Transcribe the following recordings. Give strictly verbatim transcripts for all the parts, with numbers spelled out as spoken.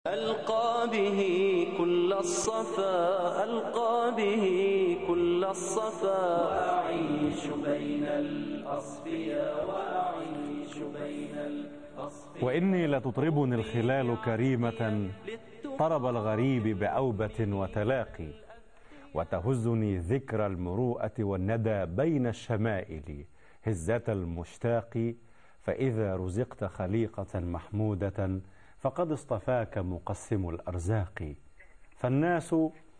ألقى به كل الصفا ألقى به كل الصفا وأعيش بين الأصفياء وأعيش بين الأصفياء. وإني لتطربني الخلال كريمة طرب الغريب بأوبة وتلاقي، وتهزني ذكرى المروءة والندى بين الشمائل هزة المشتاق. فإذا رزقت خليقة محمودة فقد اصطفاك مقسم الأرزاق. فالناس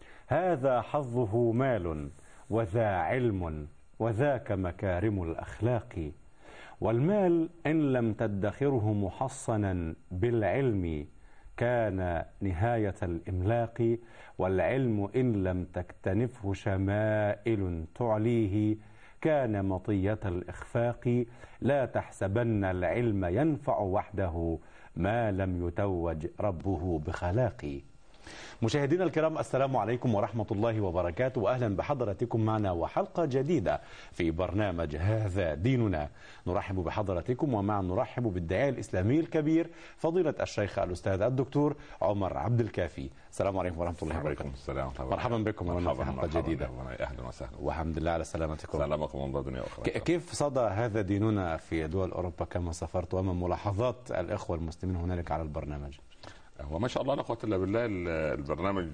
هذا حظه مال وذا علم وذاك مكارم الأخلاق. والمال إن لم تدخره محصنا بالعلم كان نهاية الإملاق. والعلم إن لم تكتنفه شمائل تعليه كان مطية الإخفاق. لا تحسبن العلم ينفع وحده ما لم يتوج ربه بخلاق. مشاهدينا الكرام، السلام عليكم ورحمة الله وبركاته، وأهلا بحضراتكم معنا وحلقة جديدة في برنامج هذا ديننا. نرحب بحضراتكم ومع نرحب بالداعية الإسلامي الكبير فضيلة الشيخ الأستاذ الدكتور عمر عبد الكافي. السلام عليكم ورحمة الله وبركاته. وعليكم السلام. مرحبا بكم في حلقة جديدة. أهلا وسهلا. والحمد لله على سلامتكم. سلامكم الله دنيا وأخرى. كيف صدى هذا ديننا في دول أوروبا كما سافرت، وما ملاحظات الإخوة المسلمين هنالك على البرنامج؟ وما شاء الله لا قوة إلا بالله، البرنامج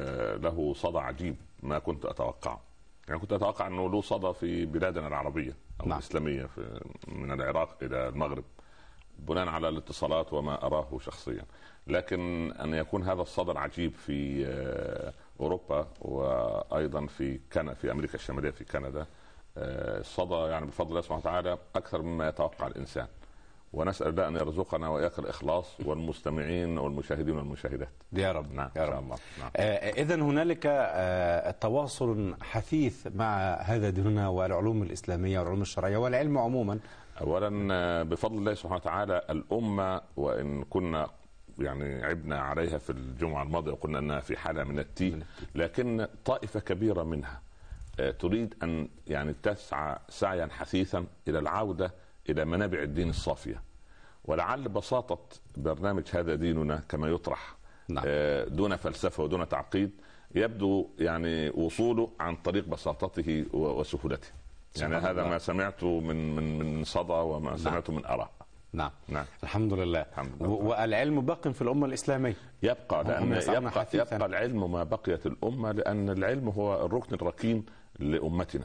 له صدى عجيب ما كنت أتوقعه. يعني كنت أتوقع أنه له صدى في بلادنا العربية أو نعم. الإسلامية في من العراق إلى المغرب بناء على الاتصالات وما أراه شخصيا، لكن أن يكون هذا الصدى العجيب في أوروبا وأيضا في كندا في أمريكا الشمالية في كندا، الصدى يعني بفضل الله سبحانه وتعالى أكثر مما يتوقع الإنسان. ونسأل الله أن يرزقنا وإياك الإخلاص والمستمعين والمشاهدين والمشاهدات يا رب. نعم. يا رب. نعم. آه إذن هنالك آه تواصل حثيث مع هذا ديننا والعلوم الإسلامية والعلوم الشرعية والعلم عموما. أولا بفضل الله سبحانه وتعالى الأمة، وإن كنا يعني عبنا عليها في الجمعة الماضية وقلنا أنها في حالة من التيه، لكن طائفة كبيرة منها آه تريد أن يعني تسعى سعيا حثيثا إلى العودة إلى منابع الدين الصافية. ولعل بساطة برنامج هذا ديننا كما يطرح نعم. دون فلسفة ودون تعقيد يبدو يعني وصوله عن طريق بساطته وسهولته. يعني هذا ما سمعته من من من صدى وما نعم. سمعته من آراء. نعم. نعم الحمد لله. الحمد لله. والعلم باق في الأمة الإسلامية يبقى لأن يبقى, يبقى العلم ما بقيت الأمة، لأن العلم هو الركن الركين لأمتنا،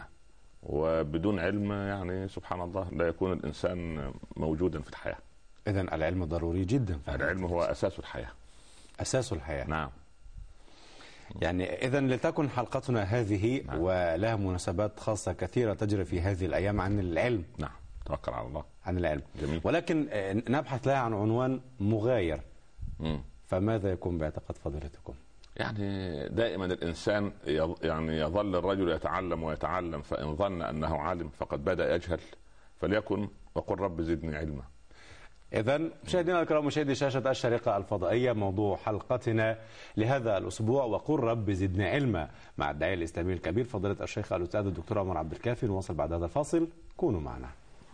وبدون علم يعني سبحان الله لا يكون الإنسان موجودا في الحياة. إذن العلم ضروري جدا. العلم هو أساس الحياة. أساس الحياة. نعم. يعني إذن لتكن حلقتنا هذه نعم. ولها مناسبات خاصة كثيرة تجري في هذه الأيام عن العلم. نعم. توكل على الله. عن العلم. جميل. ولكن نبحث لها عن عنوان مغاير. م. فماذا يكون باعتقاد فضيلتكم؟ يعني دائما الإنسان يعني يظل الرجل يتعلم ويتعلم، فإن ظن أنه عالم فقد بدأ يجهل، فليكن وقل رب زدني علما. إذن مشاهدينا الكرام، مشاهدي شاشة الشريقة الفضائية، موضوع حلقتنا لهذا الأسبوع وقل رب زدني علما مع الداعية الإسلامي الكبير فضيلة الشيخ الأستاذ الدكتور عمر عبد الكافي. نواصل بعد هذا الفاصل، كونوا معنا.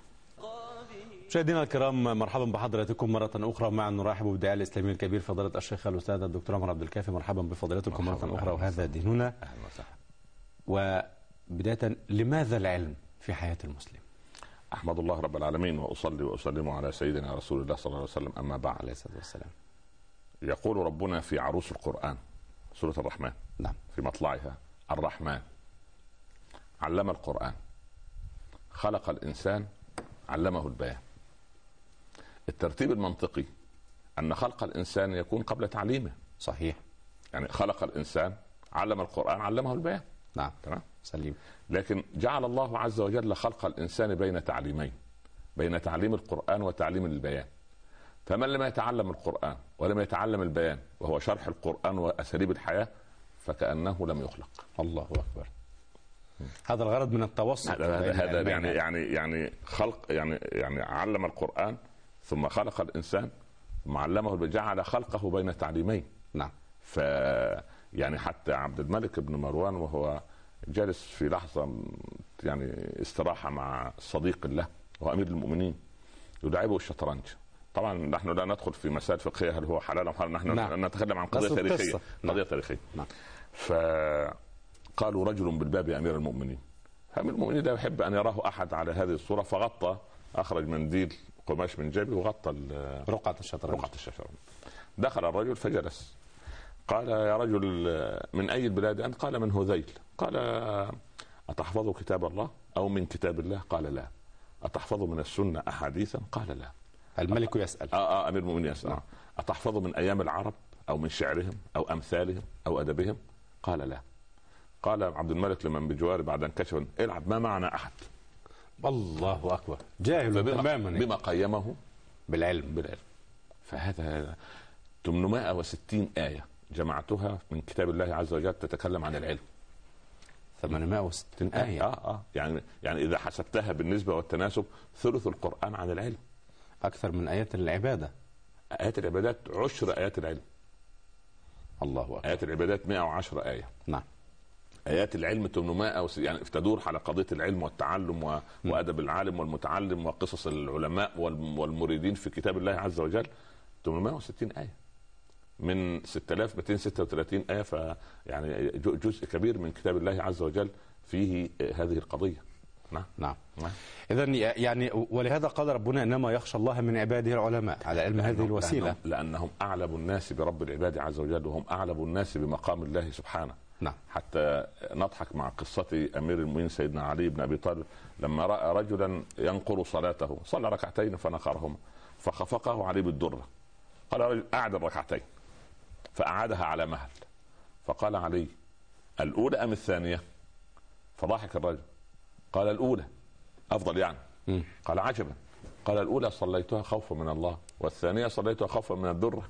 مشاهدينا الكرام، مرحبا بحضراتكم مرة أخرى. مع نرحب بالداعية الإسلامي الكبير فضيلة الشيخ الأستاذ الدكتور عمر عبد الكافي. مرحبا بفضيلتكم مرة أخرى وهذا ديننا. وبداية، لماذا العلم في حياة المسلم؟ أحمد الله رب العالمين وأصلي وأسلم على سيدنا رسول الله صلى الله عليه وسلم، أما بعد. عليه الصلاة والسلام. يقول ربنا في عروس القرآن سورة الرحمن نعم. في مطلعها: الرحمن علم القرآن خلق الإنسان علمه البيان. الترتيب المنطقي أن خلق الإنسان يكون قبل تعليمه. صحيح. يعني خلق الإنسان، علم القرآن، علمه البيان. نعم. تمام. سليم. لكن جعل الله عز وجل خلق الإنسان بين تعليمين، بين تعليم القرآن وتعليم البيان. فمن لم يتعلم القرآن ولم يتعلم البيان وهو شرح القرآن وأساليب الحياة فكأنه لم يخلق. الله أكبر. هذا الغرض من التوسط. هذا يعني يعني يعني خلق يعني يعني علم القرآن ثم خلق الإنسان ثم علمه، جعل خلقه بين تعليمين. نعم. ف يعني حتى عبد الملك بن مروان وهو جالس في لحظة يعني استراحة مع صديق له وهو أمير المؤمنين يلعبه الشطرنج، طبعا نحن لا ندخل في مسائل فقهيه هل هو حلال ام حرام، نحن نعم. نتكلم عن قضيه تاريخيه. قضيه نعم. تاريخيه نعم. فقالوا رجل بالباب يا امير المؤمنين. امير المؤمنين لا يحب ان يراه احد على هذه الصوره، فغطى، اخرج منديل قماش من جيبه وغطى رقعه الشطرنج. رقعه الشطرنج. دخل الرجل فجلس. قال يا رجل من اي البلاد انت؟ قال من هذيل. قال اتحفظ كتاب الله او من كتاب الله؟ قال لا. اتحفظ من السنه احاديثا؟ قال لا. الملك يسأل. آه, آه أمير المؤمنين يسأل. نعم. أتحفظ من أيام العرب أو من شعرهم أو أمثالهم أو أدبهم؟ قال لا. قال عبد الملك لمن بجواره بعد أن كشف العب ما معنا أحد. الله أكبر. جاهل تماما. بما قيمه بالعلم. بالعلم. فهذا ثمانمائة وستين آية جمعتها من كتاب الله عز وجل تتكلم عن العلم. ثمانمائة وستين آية. آه آه يعني يعني إذا حسبتها بالنسبة والتناسب ثلث القرآن عن العلم. أكثر من آيات العبادة. آيات العبادات عشر آيات العلم. الله أكبر. آيات العبادات مئة وعشرة آية. نعم. آيات العلم ثمانمائة، يعني تدور على قضية العلم والتعلم و... وأدب العالم والمتعلم وقصص العلماء والمريدين في كتاب الله عز وجل. ثمانمائة وستين آية من ستة آلاف ومئتين وستة وثلاثين آية، فيعني جزء كبير من كتاب الله عز وجل فيه هذه القضية. نعم نعم, نعم. إذن يعني ولهذا قال ربنا إنما يخشى الله من عباده العلماء على علم هذه الوسيلة، لأنهم, لأنهم أعلم الناس برب العباد عز وجل، وهم أعلم الناس بمقام الله سبحانه. نعم. حتى نضحك مع قصة أمير المؤمنين سيدنا علي بن أبي طالب لما رأى رجلا ينقر صلاته، صلى ركعتين فنقرهما فخفقه عليه بالدرة، قال رجل أعد ركعتين فأعادها على مهل، فقال علي الأولى أم الثانية؟ فضحك الرجل قال الأولى أفضل يعني. م. قال عجبا. قال الأولى صليتها خوفا من الله والثانية صليتها خوفا من الدرة.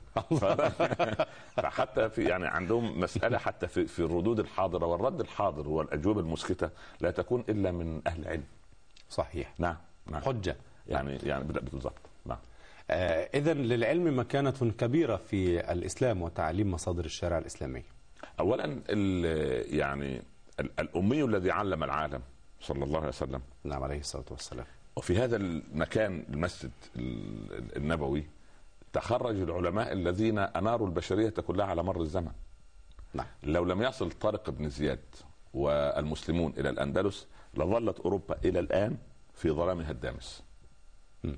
فحتى في يعني عندهم مسألة حتى في, في الردود الحاضرة والرد الحاضر والأجوبة المسكتة لا تكون إلا من أهل العلم. صحيح. نعم. نعم. حجة. يعني يعني بالضبط. نعم. آه إذن للعلم مكانة كبيرة في الإسلام وتعليم مصادر الشريعة الإسلامية. أولا يعني الأمي الذي علم العالم صلى الله عليه وسلم. نعم عليه الصلاة والسلام. وفي هذا المكان المسجد النبوي تخرج العلماء الذين أناروا البشرية كلها على مر الزمن. نعم. لو لم يصل طارق بن زياد والمسلمون إلى الأندلس لظلت أوروبا إلى الآن في ظلامها الدامس. م.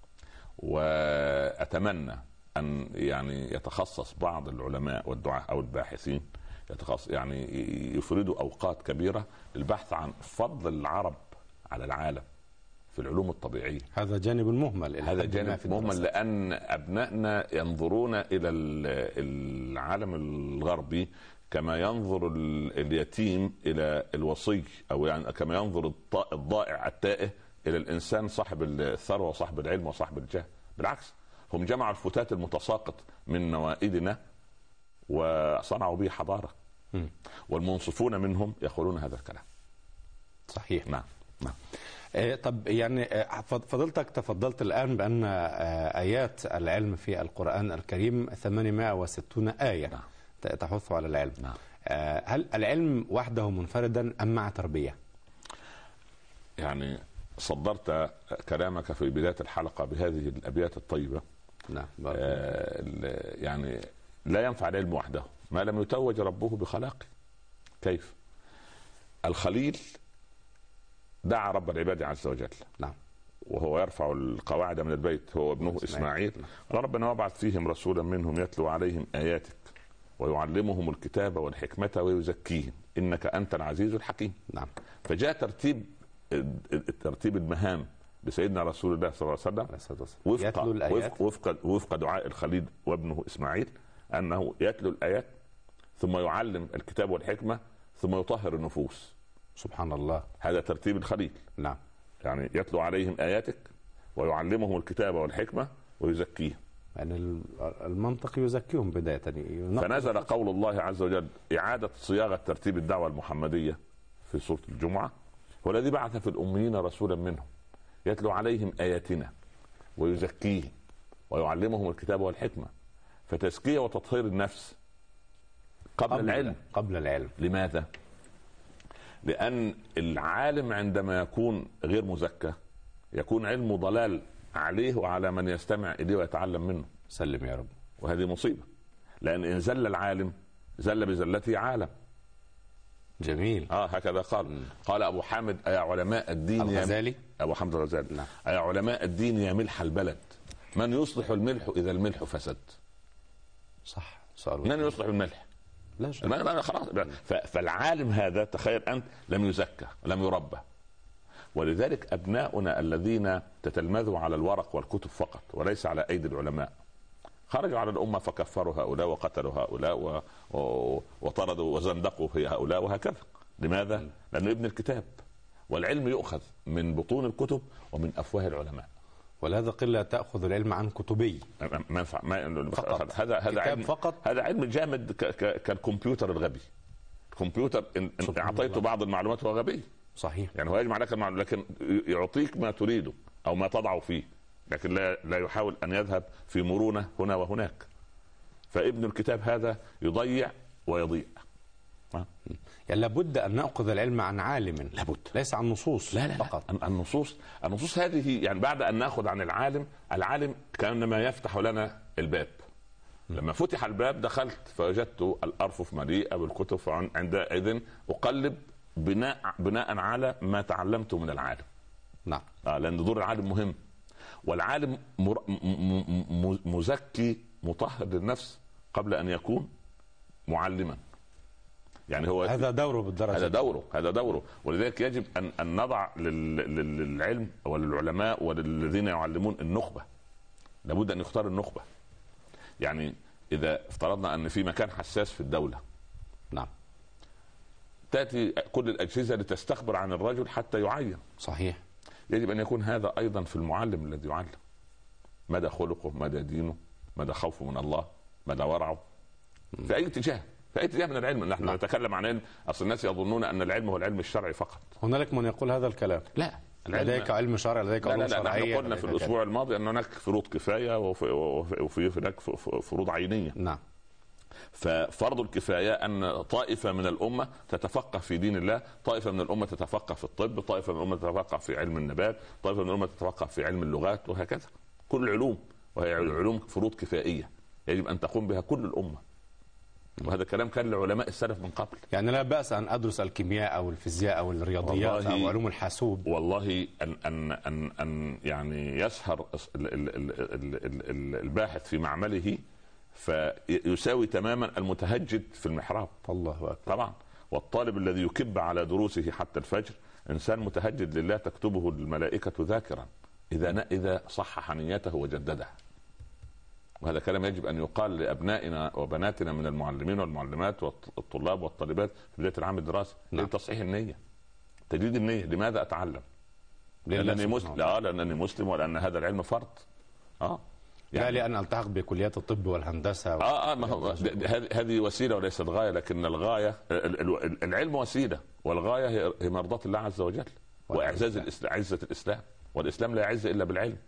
وأتمنى أن يعني يتخصص بعض العلماء والدعاة أو الباحثين يتخصص يعني يفردوا أوقات كبيرة للبحث عن فضل العرب على العالم في العلوم الطبيعية. هذا جانب مهمل. هذا جانب مهمل لأن أبنائنا ينظرون إلى العالم الغربي كما ينظر اليتيم إلى الوصي، أو يعني كما ينظر الضائع التائه إلى الإنسان صاحب الثروة وصاحب العلم وصاحب الجاه. بالعكس، هم جمعوا الفتات المتساقط من نوائدنا وصنعوا به حضارة. م. والمنصفون منهم يقولون هذا الكلام. صحيح. نعم نعم. طب يعني فضلتك تفضلت الآن بأن آيات العلم في القرآن الكريم ثمانمائة وستين آية. نعم. تحث على العلم. نعم. هل العلم وحده منفردا أم مع تربية؟ يعني صدرت كلامك في بداية الحلقة بهذه الأبيات الطيبة. نعم. آه يعني لا ينفع العلم وحده ما لم يتوج ربه بخلاقه. كيف؟ الخليل دعا رب العباد عز وجل. نعم. وهو يرفع القواعد من البيت هو ابنه إسماعيل. قال ربنا وابعث فيهم رسولا منهم يتلو عليهم آياتك ويعلمهم الكتاب والحكمة ويزكيهم إنك أنت العزيز الحكيم. نعم. فجاء ترتيب ترتيب المهام لسيدنا رسول الله صلى الله عليه وسلم وفق وفق, وفق وفق دعاء الخليل وابنه إسماعيل أنه يتلو الآيات ثم يعلم الكتاب والحكمة ثم يطهر النفوس. سبحان الله. هذا ترتيب الخليل. نعم. يعني يتلو عليهم آياتك ويعلمهم الكتاب والحكمة ويزكيهم. يعني المنطق يزكيهم بداية. فنزل قول الله عز وجل إعادة صياغة ترتيب الدعوة المحمدية في سورة الجمعة والذي بعث في الأميين رسولا منهم يتلو عليهم آياتنا ويزكيهم ويعلمهم الكتاب والحكمة. فتزكية وتطهير النفس قبل, قبل العلم. قبل العلم. لماذا؟ لأن العالم عندما يكون غير مزكى يكون علمه ضلال عليه وعلى من يستمع اليه ويتعلم منه. سلم يا رب. وهذه مصيبه، لان ان زل العالم زل بزلته عالم. جميل. اه هكذا قال. م. قال ابو حامد: ايا علماء الدين الغزالي، يا ابو حامد الغزالي، نعم. ايا علماء الدين يا ملح البلد، من يصلح الملح اذا الملح فسد؟ صح. سؤال من يصلح الملح؟ لا شك. الملح خلاص. فالعالم هذا تخيل انت لم يزكى لم يربى. ولذلك ابناؤنا الذين تتلمذوا على الورق والكتب فقط وليس على ايدي العلماء خرجوا على الامه فكفروا هؤلاء وقتلوا هؤلاء و... و... وطردوا وزندقوا في هؤلاء وهكذا. لماذا؟ لانه ابن الكتاب، والعلم يؤخذ من بطون الكتب ومن افواه العلماء. ولهذا قله تاخذ العلم عن كتبي. ما ينفع. ما... فقط. هذا هذا علم فقط. هذا علم جامد ك... ك... كالكمبيوتر الغبي. الكمبيوتر ان اعطيته بعض المعلومات هو غبي. صحيح. يعني هو يجمع لك المعلومات لكن يعطيك ما تريده او ما تضعه فيه، لكن لا لا يحاول ان يذهب في مرونه هنا وهناك. فابن الكتاب هذا يضيع ويضيع. يعني لابد ان ناخذ العلم عن عالم، لابد، ليس عن نصوص. لا لا فقط. لا. النصوص النصوص هذه يعني بعد ان ناخذ عن العالم، العالم كانما يفتح لنا الباب. لما فتح الباب دخلت فوجدت الارفف مليئه بالكتب، عندئذ اقلب بناء بناء على ما تعلمته من العالم. نعم. آه لان دور العالم مهم، والعالم مر... م... م... مزكي مطهر للنفس قبل ان يكون معلما. يعني هو هذا دوره بالدرجه. هذا دوره هذا دوره ولذلك يجب ان ان نضع لل... للعلم وللعلماء وللذين يعلمون النخبه. لابد ان يختار النخبه. يعني اذا افترضنا ان في مكان حساس في الدوله، نعم، تأتي كل الأجهزة لتستخبر عن الرجل حتى يعين. صحيح. يجب أن يكون هذا أيضا في المعلم الذي يعلم، مدى خلقه، مدى دينه، مدى خوفه من الله، مدى ورعه في أي اتجاه، في أي اتجاه من العلم. نحن نتكلم عن علم، أصل الناس يظنون أن العلم هو العلم الشرعي فقط. هنالك من يقول هذا الكلام. لا، لديك علم شرعي، لديك علوم شرعية. لا لا لا، قلنا في الأسبوع الماضي أن هناك فروض كفاية وفي هناك فروض عينية. نعم. ففرض الكفاية أن طائفة من الأمة تتفقه في دين الله، طائفة من الأمة تتفقه في الطب، طائفة من الأمة تتفقه في علم النبات، طائفة من الأمة تتفقه في علم اللغات، وهكذا كل العلوم، وهي علوم فروض كفائية يجب أن تقوم بها كل الأمة. وهذا كلام كان لعلماء السلف من قبل. يعني لا بأس أن أدرس الكيمياء أو الفيزياء أو الرياضيات أو علوم الحاسوب. والله أن أن أن أن يعني يسهر الباحث في معمله فيساوي تماما المتهجد في المحراب. الله أكبر. طبعا. والطالب الذي يكب على دروسه حتى الفجر إنسان متهجد لله تكتبه الملائكة ذاكرا إذا إذا صحح نيته وجددها. وهذا كلام يجب أن يقال لأبنائنا وبناتنا من المعلمين والمعلمات والطلاب والطالبات في بداية العام الدراسي. نعم. تصحيح النية، تجديد النية. لماذا أتعلم؟ لأنني مسلم؟ لا، لأنني مسلم ولأن هذا العلم فرض. آه يعني لا لأن ألتحق بكليات الطب والهندسة. اه اه ما هو هذه وسيله وليست غايه، لكن الغايه العلم وسيله، والغايه هي مرضاة الله عز وجل واعزاز الاسلام، عزه الاسلام، والاسلام لا يعز الا بالعلم.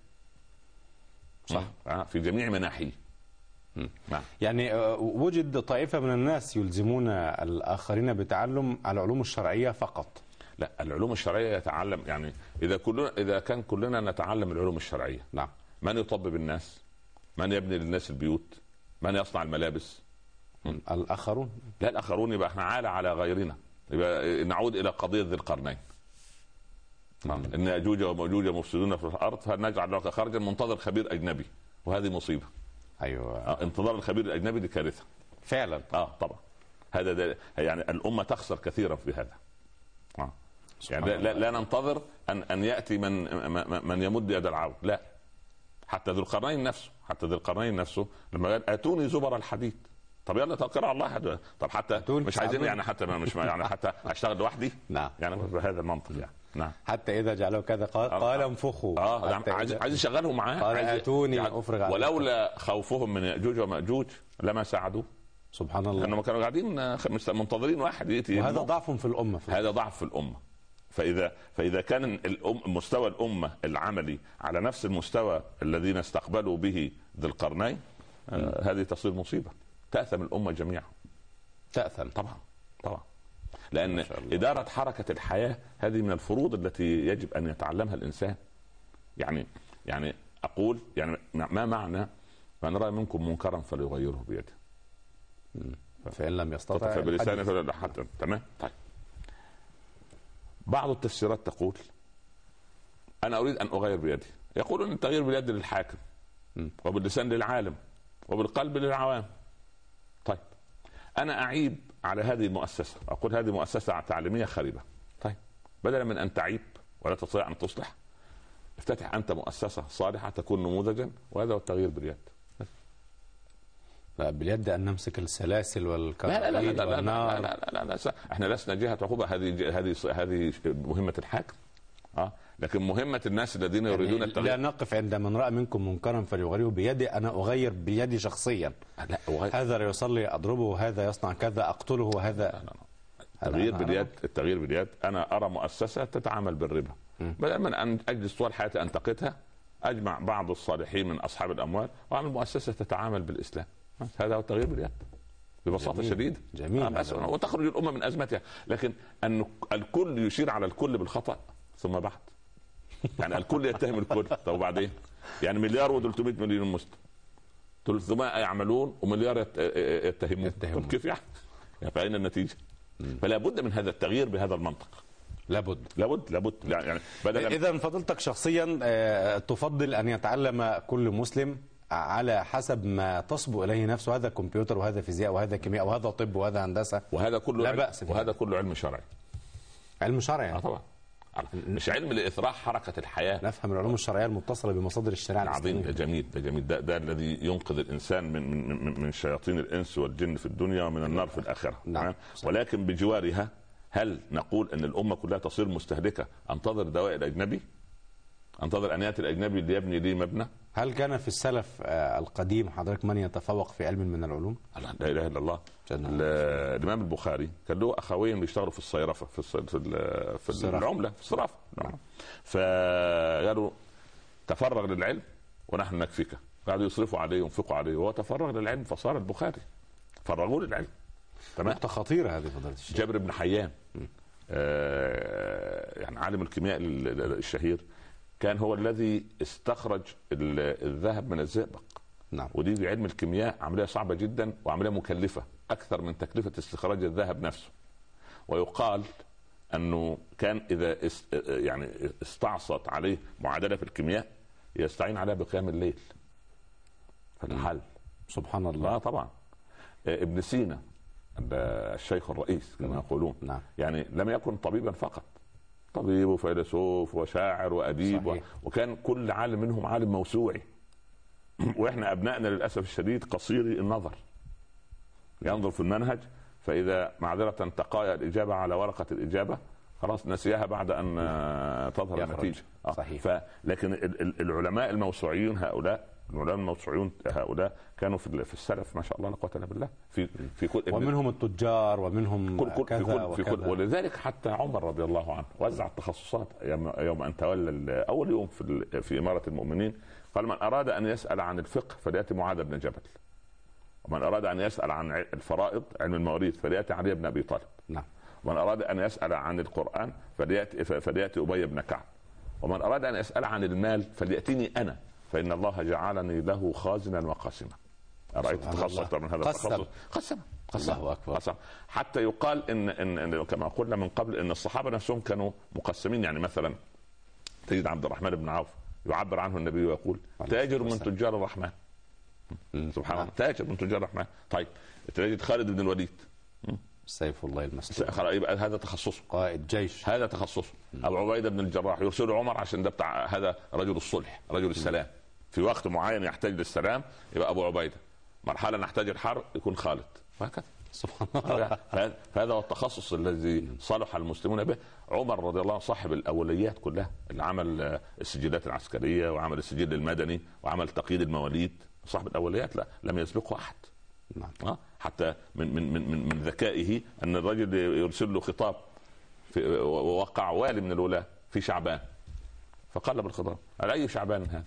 صح. آه في جميع مناحيه. نعم. يعني وجد طائفه من الناس يلزمون الاخرين بتعلم العلوم الشرعيه فقط. لا، العلوم الشرعيه يتعلم، يعني اذا كلنا اذا كان كلنا نتعلم العلوم الشرعيه، نعم، من يطبب الناس؟ من يبني للناس البيوت؟ من يصنع الملابس؟ م. الآخرون. لا، الآخرون يبقى احنا عالة على غيرنا. يبقى نعود إلى قضية ذي القرنين. نعم. إن يأجوج ومأجوج مفسدون في الأرض فنجعل لك خرجا منتظر خبير أجنبي، وهذه مصيبة. أيوة. آه انتظار الخبير الأجنبي دي كارثة. فعلا. آه طبعا. هذا ده يعني الأمة تخسر كثيرا في هذا. آه. يعني لا, لا ننتظر أن أن يأتي من من يمد يد العون، لا. حتى ذو القرنين نفسه حتى ذو القرنين نفسه لما قال اتوني زبر الحديد، طب يلا توكل على الله حد. طب حتى مش عايزين يعني حتى مش يعني حتى اشتغل لوحدي. نعم. يعني بهذا المنطق يعني. نعم. حتى اذا جعلوا كذا قال قال انفخوا. اه عايز عايز يشغلهم معاه. قال اتوني يعني افرغ عليكم. ولولا خوفهم من ياجوج وماجوج لما ساعدوه. سبحان الله. لانهم كانوا قاعدين منتظرين واحد ياتي. وهذا ضعف في الامه. في هذا ضعف في الامه. فإذا فإذا كان الأم مستوى الأمة العملي على نفس المستوى الذين استقبلوا به ذي القرنين، آه هذه تصير مصيبة، تأثم الأمة جميعا. تأثم طبعا طبعا، لأن إدارة حركة الحياة هذه من الفروض التي يجب أن يتعلمها الإنسان. يعني يعني اقول يعني ما معنى من راى منكم منكرا فليغيره بيده فإن لم يستطع فبلسانه فلا حتى. تمام. طيب بعض التفسيرات تقول انا اريد ان اغير بيدي، يقول ان التغيير باليد للحاكم وباللسان للعالم وبالقلب للعوام. طيب انا اعيب على هذه المؤسسه، اقول هذه مؤسسه تعليميه خريبه. طيب بدلا من ان تعيب ولا تستطيع ان تصلح، افتتح انت مؤسسه صالحه تكون نموذجا، وهذا هو التغيير باليد. لا باليد ان نمسك السلاسل والكراميد لا لا لا لا لا, والنار. لا, لا, لا, لا, لا احنا لسنا جهه عقوبه، هذه هذه هذه مهمه الحاكم. اه لكن مهمه الناس الذين يريدون يعني التغيير. لا نقف عند من راى منكم منكرا فليغيره بيدي، انا اغير بيدي شخصيا. لا أغير. هذا لا يصلي اضربه، هذا يصنع كذا اقتله، هذا لا لا لا. التغيير باليد، التغيير باليد انا ارى مؤسسه تتعامل بالربا، بدل من ان اجلس طول حياتي انتقدها، اجمع بعض الصالحين من اصحاب الاموال واعمل مؤسسه تتعامل بالاسلام. هذا هو التغيير باليد ببساطه جميل. شديده. جميل. آه وتخرج الامه من ازمتها. لكن ان الكل يشير على الكل بالخطا ثم بعد، يعني الكل يتهم الكل. طب وبعدين يعني مليار وثلاثمائة مليون مسلم، ثلاثمائة يعملون ومليار يتهمون، يتهمون. كيف يعني؟ فأين النتيجه؟ فلا بد من هذا التغيير بهذا المنطق. لابد لابد لابد يعني بدل. اذا فضلتك شخصيا تفضل ان يتعلم كل مسلم على حسب ما تصبو اليه نفسه، هذا كمبيوتر وهذا فيزياء وهذا كيمياء وهذا طب وهذا هندسه، وهذا كله لا علم، بأس وهذا كله علم شرعي. علم شرعي اه طبعا، مش علم لاثراء حركه الحياه. نفهم العلوم الشرعيه المتصله بمصادر الشريعه عظيم. ده جميل، ده جميل، ده, ده الذي ينقذ الانسان من من من, من شياطين الانس والجن في الدنيا ومن النار في الاخره. نعم. ولكن بجوارها هل نقول ان الامه كلها تصير مستهلكه؟ انتظر دواء الاجنبي، انتظر ان ياتي الاجنبي ليبني لي مبنى. هل كان في السلف القديم حضرتك من يتفوق في علم من العلوم؟ لا اله الا الله. الامام البخاري كان له اخوين بيشتغلوا في الصيرفه، في في, في, في العمله، في الصرافه. نعم. فقالوا تفرغ للعلم ونحن نكفيك. قعدوا يصرفوا عليه وينفقوا عليه وهو تفرغ للعلم فصار البخاري. فرغوه للعلم. تمام. نقطه خطيره هذه فضيله الشيخ. جابر بن حيان آه يعني عالم الكيمياء الشهير كان هو الذي استخرج الذهب من الزئبق. نعم. ودي في علم الكيمياء عمليه صعبه جدا وعمليه مكلفه اكثر من تكلفه استخراج الذهب نفسه. ويقال انه كان اذا است يعني استعصت عليه معادله في الكيمياء يستعين عليها بقيام الليل فتحل. سبحان الله. اه طبعا. ابن سينا الشيخ الرئيس كما يقولون. نعم. يعني لم يكن طبيبا فقط، طبيب وفيلسوف وشاعر وأديب. صحيح. وكان كل عالم منهم عالم موسوعي. واحنا ابنائنا للاسف الشديد قصيري النظر، ينظر في المنهج فاذا معذره تقايا الاجابه على ورقه الاجابه خلاص نسيها بعد ان تظهر النتيجه. صحيح. ف... لكن العلماء الموسوعيون هؤلاء، العلماء الموسوعيون هؤلاء كانوا في في السلف ما شاء الله لا قوه الا بالله. في في كل ومنهم التجار ومنهم كل كل كذا في كل وكذا. في كل ولذلك حتى عمر رضي الله عنه وزع التخصصات يوم ان تولى اول يوم في في اماره المؤمنين. قال من اراد ان يسال عن الفقه فلياتي معاذ بن جبل، ومن اراد ان يسال عن الفرائض علم المواريث فلياتي علي بن ابي طالب. نعم. ومن اراد ان يسال عن القران فلياتي فلياتي ابي بن كعب. ومن اراد ان يسال عن المال فلياتيني انا فان الله جعلني له خازنا وقاسما. ارايت تخصص اكثر من هذا التخصص؟ قسم قسم الله اكبر. قسم. حتى يقال إن, إن, ان كما قلنا من قبل ان الصحابه نفسهم كانوا مقسمين. يعني مثلا تجد عبد الرحمن بن عوف يعبر عنه النبي ويقول تاجر من تجار الرحمن. سبحان الله، تاجر من تجار الرحمن. طيب تجد خالد بن الوليد سيف الله المسلول، يبقى هذا تخصصه، قائد جيش، هذا تخصصه. ابو عبيده بن الجراح يرسله عمر عشان ده بتاع هذا رجل الصلح، رجل السلام. في وقت معين يحتاج للسلام يبقى ابو عبيده، مرحله نحتاج الحرب يكون خالد، وهكذا. سبحان الله. فهذا هو التخصص الذي صلح المسلمون به. عمر رضي الله عنه صاحب الاوليات كلها، اللي عمل السجلات العسكريه وعمل السجل المدني وعمل تقييد المواليد، صاحب الاوليات لا لم يسبقه احد. نعم. حتى من من من من ذكائه ان الرجل يرسل له خطاب في ووقع والي من الولاة في شعبان، فقال بالخطاب على اي شعبان هذا؟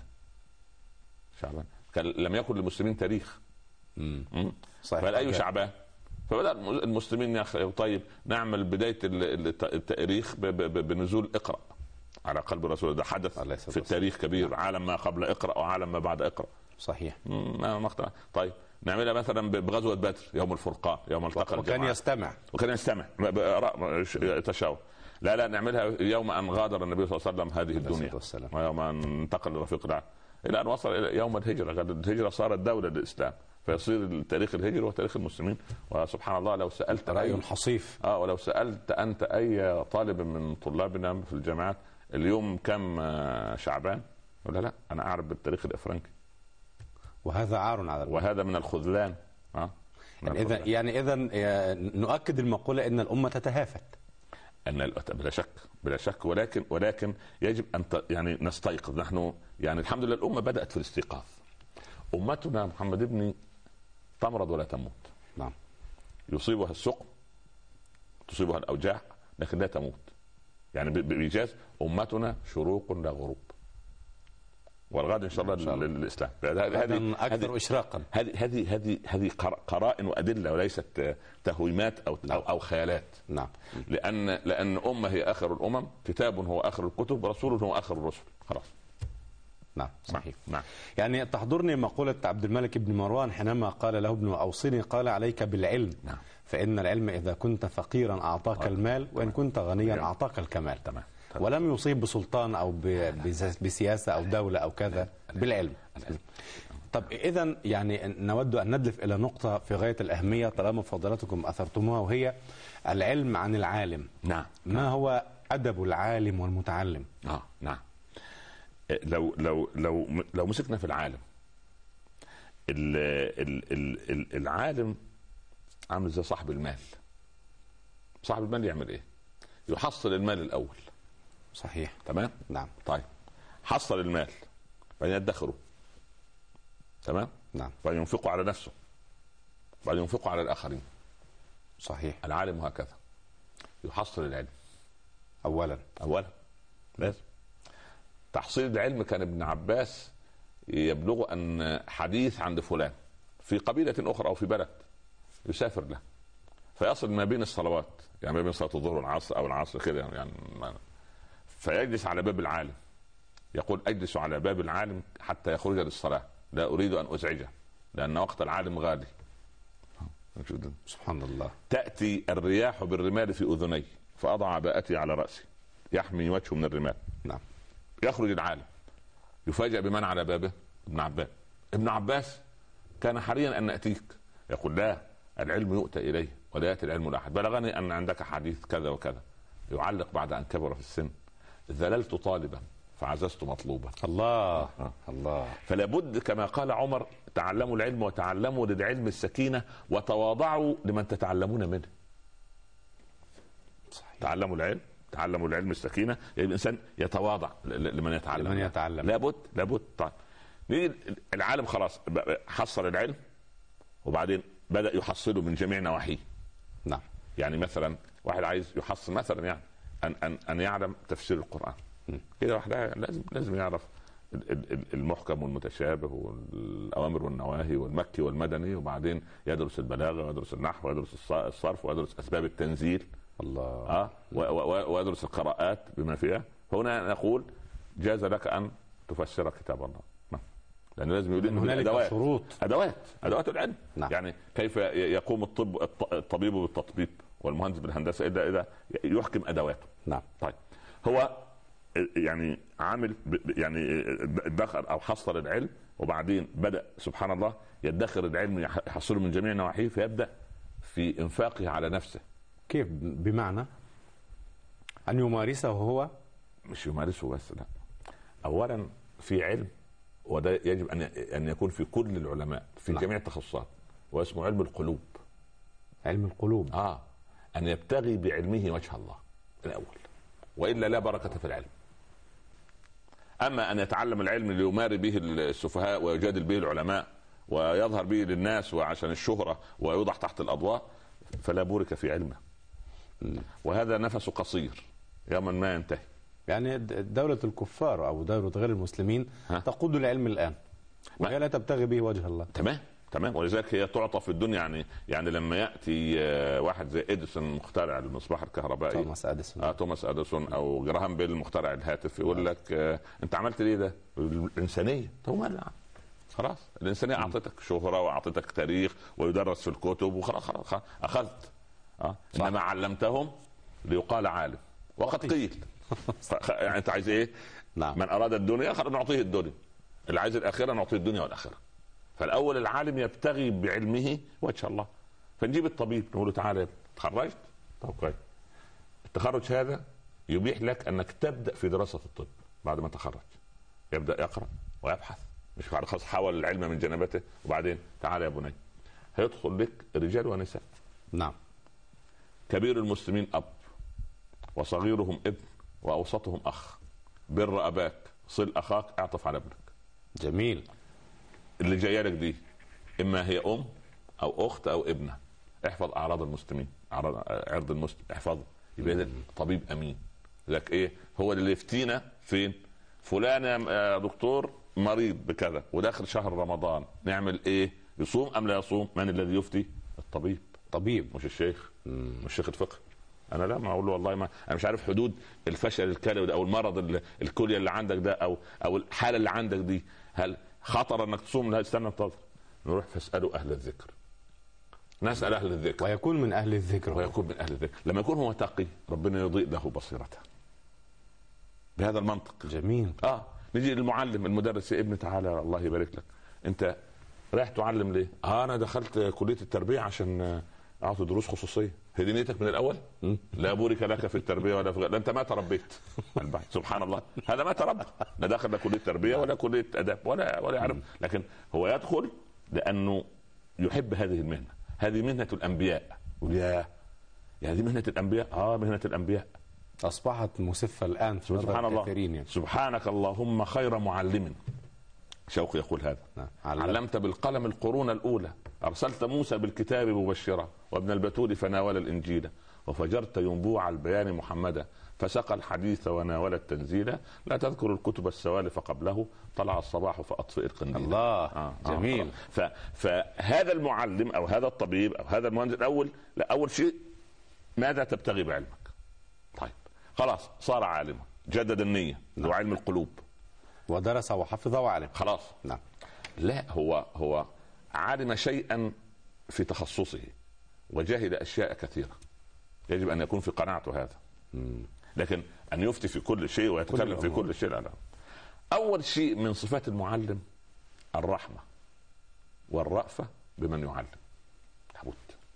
شعبان كان لم يكن للمسلمين تاريخ. امم صحيح. فقال اي شعبان؟ فبدأ المسلمين يا اخي طيب نعمل بداية التاريخ بنزول اقرأ. على قلب رسول ده حدث في التاريخ كبير. عالم ما قبل اقرأ وعالم ما بعد اقرأ. صحيح. ما مقطع. طيب نعملها مثلا بغزوة بدر يوم الفرقان، يوم التقى الجماعة وكان يستمع وكان يستمع يتشاور. لا لا نعملها يوم ان غادر النبي صلى الله عليه وسلم هذه الدنيا ويوم ان انتقل لرفيق الأعلى الى ان وصل الى يوم الهجرة. الهجرة صارت دولة للإسلام، فيصير تاريخ الهجرة وتاريخ المسلمين. وسبحان الله لو سألت رأي حصيف اه ولو سألت انت اي طالب من طلابنا في الجامعات اليوم كم شعبان، ولا لا انا اعرف بالتاريخ الافرنجي، وهذا عار على الأمة. وهذا من الخذلان. اه يعني اذا يعني اذا نؤكد المقولة ان الامة تتهافت. ان بلا شك بلا شك ولكن ولكن يجب ان يعني نستيقظ. نحن يعني الحمد لله الامه بدات في الاستيقاظ. امتنا محمد ابني تمرض ولا تموت. نعم. يصيبها السقم، تصيبها الاوجاع، لكن لا تموت. يعني بايجاز امتنا شروق لا غروب، والغد ان شاء الله للاسلام. هذه اكثر اشراقا. هذه هذه هذه هذه قرائن وادله وليست تهويمات او او, أو خيالات. نعم. لان لان امه هي اخر الامم، كتاب هو اخر الكتب، رسول هو اخر الرسل. خلاص. نعم صحيح. نعم. يعني تحضرني مقولة عبد الملك بن مروان حينما قال له ابن أوصني قال عليك بالعلم. نعم. فإن العلم إذا كنت فقيرا أعطاك المال، وإن كنت غنيا أعطاك الكمال. تمام. ولم يصيب بسلطان أو بسياسة أو دولة أو كذا، بالعلم. طب إذن يعني نود أن ندلف إلى نقطة في غاية الأهمية طالما فضلاتكم أثرتموها، وهي العلم عن العالم. نعم. ما هو أدب العالم والمتعلم؟ آه نعم. لو لو لو لو مسكنا في العالم، ال ال ال العالم عامل زي صاحب المال. صاحب المال يعمل ايه؟ يحصل المال الاول. صحيح. تمام. نعم. طيب حصل المال بعدين يدخره. تمام. نعم. بعدين ينفقه على نفسه، بعدين ينفقه على الاخرين. صحيح. العالم هكذا يحصل العلم اولا اولا لازم. تحصيل العلم كان ابن عباس يبلغ ان حديث عند فلان في قبيلة اخرى او في بلد يسافر له، فيصل ما بين الصلوات، يعني ما بين صلاة الظهر والعصر او العصر كده يعني، فيجلس على باب العالم، يقول اجلس على باب العالم حتى يخرج للصلاة، لا اريد ان ازعجه لان وقت العالم غالي. سبحان الله. تأتي الرياح بالرمال في اذني فاضع عباءتي على رأسي يحمي وجهه من الرمال. نعم. يخرج العالم يفاجأ بمن على بابه؟ ابن عباس. ابن عباس كان حريا ان ناتيك، يقول لا، العلم يؤتى اليه ولا ياتي العلم لاحد. بلغني ان عندك حديث كذا وكذا. يعلق بعد ان كبر في السن: ذللت طالبا فعززت مطلوبا. الله. آه. الله. فلا بد كما قال عمر: تعلموا العلم وتعلموا للعلم السكينه وتواضعوا لمن تتعلمون منه. صحيح. تعلموا العلم، تعلموا العلم السكينه، يعني الانسان يتواضع لمن يتعلم. لمن يتعلم. لابد لابد. طيب نيجي العالم خلاص حصل العلم وبعدين بدا يحصله من جميع نواحيه. نعم. يعني مثلا واحد عايز يحصل مثلا يعني ان ان ان يعلم تفسير القران كده وحدها، لازم لازم يعرف المحكم والمتشابه والاوامر والنواهي والمكي والمدني، وبعدين يدرس البلاغه ويدرس النحو ويدرس الصرف ويدرس اسباب التنزيل. الله. اه ويدرس القراءات بما فيها. هنا نقول جاز لك ان تفسر كتاب الله، لأنه لازم يريد هنالك أدوات. شروط. أدوات أدوات العلم. نعم. يعني كيف يقوم الطب الطبيب بالتطبيب والمهندس بالهندسة إذا إذا يحكم أدواته. نعم. طيب هو يعني عامل يعني دخل أو حصل العلم وبعدين بدأ سبحان الله يدخر العلم يحصله من جميع نواحيه، فيبدأ في إنفاقه على نفسه. كيف؟ بمعنى أن يمارسه هو؟ مش يمارسه بس، لا، أولا في علم، وده يجب ان ان يكون في كل العلماء في جميع التخصصات، واسمه علم القلوب. علم القلوب. اه ان يبتغي بعلمه وجه الله الاول، والا لا بركه في العلم. اما ان يتعلم العلم ليماري به السفهاء ويجادل به العلماء ويظهر به للناس وعشان الشهره ويوضع تحت الاضواء، فلا بورك في علمه، وهذا نفس قصير يوما ما ينتهي. يعني دولة الكفار أو دولة غير المسلمين ها؟ تقود العلم الآن وهي لا تبتغي به وجه الله. تمام تمام. ولذلك هي تعطى في الدنيا، يعني يعني لما ياتي واحد زي اديسون مخترع المصباح الكهربائي، توماس اديسون آه توماس اديسون او جراهام بيل مخترع الهاتف، يقول لك آه انت عملت ليه ده؟ الانسانيه. هو مالها خلاص، الانسانيه اعطتك شهره واعطتك تاريخ ويدرس في الكتب وخلاص خلاص, خلاص. اخذت اه انما علمتهم ليقال عالم وقد قيل. يعني انت عايز ايه؟ نعم. من اراد الدنيا خلاص نعطيه الدنيا، اللي عايز الاخره نعطيه الدنيا والاخره. فالاول العالم يبتغي بعلمه وجه الله. فنجيب الطبيب نقول له تعالى تخرجت، طب كويس، التخرج هذا يبيح لك انك تبدا في دراسه الطب. بعد ما تخرج يبدا يقرا ويبحث، مش خلاص حول العلم من جنبته وبعدين تعالى يا بني. هيدخل لك رجال ونساء. نعم. كبير المسلمين اب، وصغيرهم ابن، واوسطهم اخ. بر اباك، صل اخاك، اعطف على ابنك. جميل. اللي جايه لك دي اما هي ام او اخت او ابنه، احفظ اعراض المسلمين، اعراض عرض المسلم احفظه. يبقى ده طبيب امين. لك ايه هو اللي يفتينا فين؟ فلان يا دكتور مريض بكذا وداخل شهر رمضان، نعمل ايه؟ يصوم ام لا يصوم؟ من الذي يفتي؟ الطبيب. طبيب مش الشيخ، مش شيخ الفقه. انا لا ما اقول له والله ما انا مش عارف حدود الفشل الكلوي ده او المرض الكليه اللي عندك ده او او الحاله اللي عندك دي، هل خطر انك تصوم؟ لا استنى انتظر. نروح فاسالوا اهل الذكر. نسال اهل الذكر ويكون من اهل الذكر. ويكون من اهل الذكر. لما يكون هو تقي ربنا يضيء له بصيرته. بهذا المنطق. جميل. اه نجي للمعلم المدرس، يا ابني تعالى الله يبارك لك، انت رايح تعلم ليه؟ اه انا دخلت كليه التربيه عشان اعطي دروس خصوصيه. هي دي نيتك من الاول؟ لا بورك لك في التربيه ولا في غير. انت ما تربيت. سبحان الله، هذا ما تربى، لا داخل لا كليه تربيه ولا كليه اداب ولا ولا يعرف. لكن هو يدخل لانه يحب هذه المهنه. هذه مهنه الانبياء. ويا يا هذه مهنه الانبياء. اه مهنه الانبياء اصبحت مسفه الان في سبحان الله. يعني. سبحانك اللهم خير معلم. شوقي يقول هذا. نعم. علمت بالقلم القرون الاولى، ارسلت موسى بالكتاب مبشرا، وابن البتول فناول الانجيل، وفجرت ينبوع البيان محمدا، فسقى الحديث وناول التنزيل، لا تذكر الكتب السوالف قبله، طلع الصباح فاطفئ القنديل. الله. آه. جميل. آه. فهذا المعلم او هذا الطبيب او هذا المهندس الاول، لا اول شيء ماذا تبتغي بعلمك؟ طيب خلاص صار عالما، جدد النيه. نعم. وعلم القلوب، ودرس وحفظ وعلم. خلاص. نعم. لا هو هو علم شيئا في تخصصه وجهل اشياء كثيره، يجب ان يكون في قناعته هذا. مم. لكن ان يفتي في كل شيء ويتكلم كل في كل شيء لا لا. اول شيء من صفات المعلم الرحمه والرأفه بمن يعلم. لابد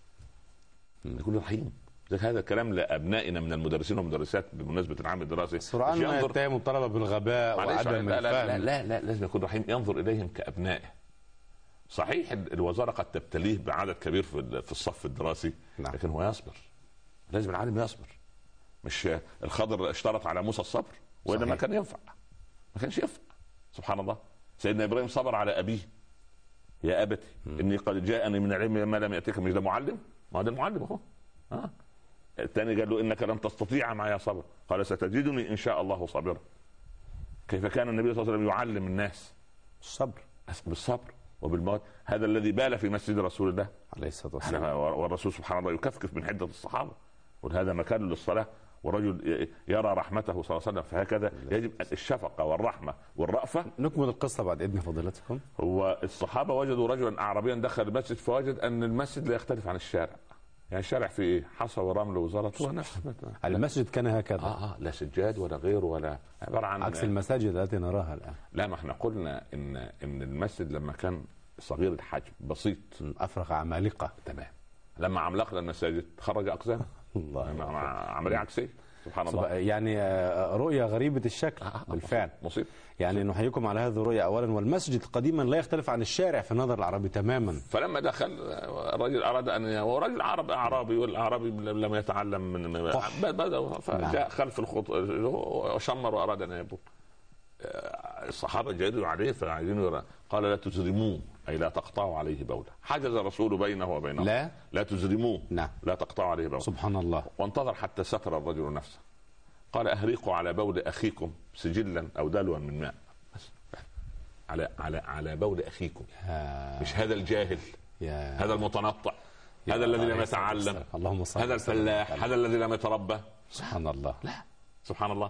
يكون رحيم. هذا كلام لابنائنا من المدرسين والمدرسات بمناسبه العام الدراسي. سرعان ما يتهم الطلبه بالغباء وعدم لا الفهم. لا, لا لا لا لازم يكون رحيم، ينظر اليهم كابنائه. صحيح الوزاره قد تبتليه بعدد كبير في في الصف الدراسي. نعم. لكن هو يصبر. لازم العالم يصبر. مش الخضر اشترط على موسى الصبر والا ما كان ينفع، ما كانش ينفع. سبحان الله. سيدنا ابراهيم صبر على ابيه، يا ابتي اني قد جاءني من العلم ما لم ياتك. مش ده معلم؟ ما ده المعلم اهو. اه الثاني قال له انك لن تستطيع معي صبر، قال ستجدني ان شاء الله صابرا. كيف كان النبي صلى الله عليه وسلم يعلم الناس؟ الصبر، بالصبر وبالموت. هذا الذي بال في مسجد رسول الله عليه الصلاه والسلام، والرسول سبحان الله يكفكف من حده الصحابه، وهذا مكان للصلاه، ورجل يرى رحمته صلى الله عليه وسلم. فهكذا يجب الشفقه والرحمه والرأفه. نكمل القصه بعد اذن فضيلتكم. هو الصحابه وجدوا رجلا اعرابيا دخل المسجد، فوجد ان المسجد لا يختلف عن الشارع. يعني الشارع فيه ايه؟ حصى ورمل وزلط ونفس. المسجد كان هكذا. اه اه لا سجاد ولا غير ولا عباره عن عكس المساجد التي نراها الان. لا ما احنا قلنا ان ان المسجد لما كان صغير الحجم بسيط افرغ عمالقه. تمام. لما عملقنا المساجد خرج اقزام. الله. عمليه عكسيه. سبحان الله. يعني رؤيه غريبة الشكل. آه بالفعل مصيب. يعني نحييكم على هذه الرؤيه اولا. والمسجد قديما لا يختلف عن الشارع في النظر العربي تماما. فلما دخل الرجل اراد ان ورجل عربي اعرابي والاعرابي لم يتعلم من بدا فجاء خلف الخط وشمر واراد ان يبول. الصحابه جادوا عليه فعايزين يرى. قال لا تزرموه اي لا تقطعوا عليه بوله. حجز الرسول بينه وبينه. لا لا تزرموه. نعم. لا تقطعوا عليه بوله. سبحان الله. وانتظر حتى ستر الرجل نفسه. قال اهريقوا على بول اخيكم سجلا او دلوا من ماء. بس على على على بول اخيكم، يا مش هذا الجاهل، يا هذا المتنطع، هذا الذي لم يتعلم، اللهم صل هذا الفلاح، هذا الذي لم يتربى. سبحان الله. لا سبحان الله.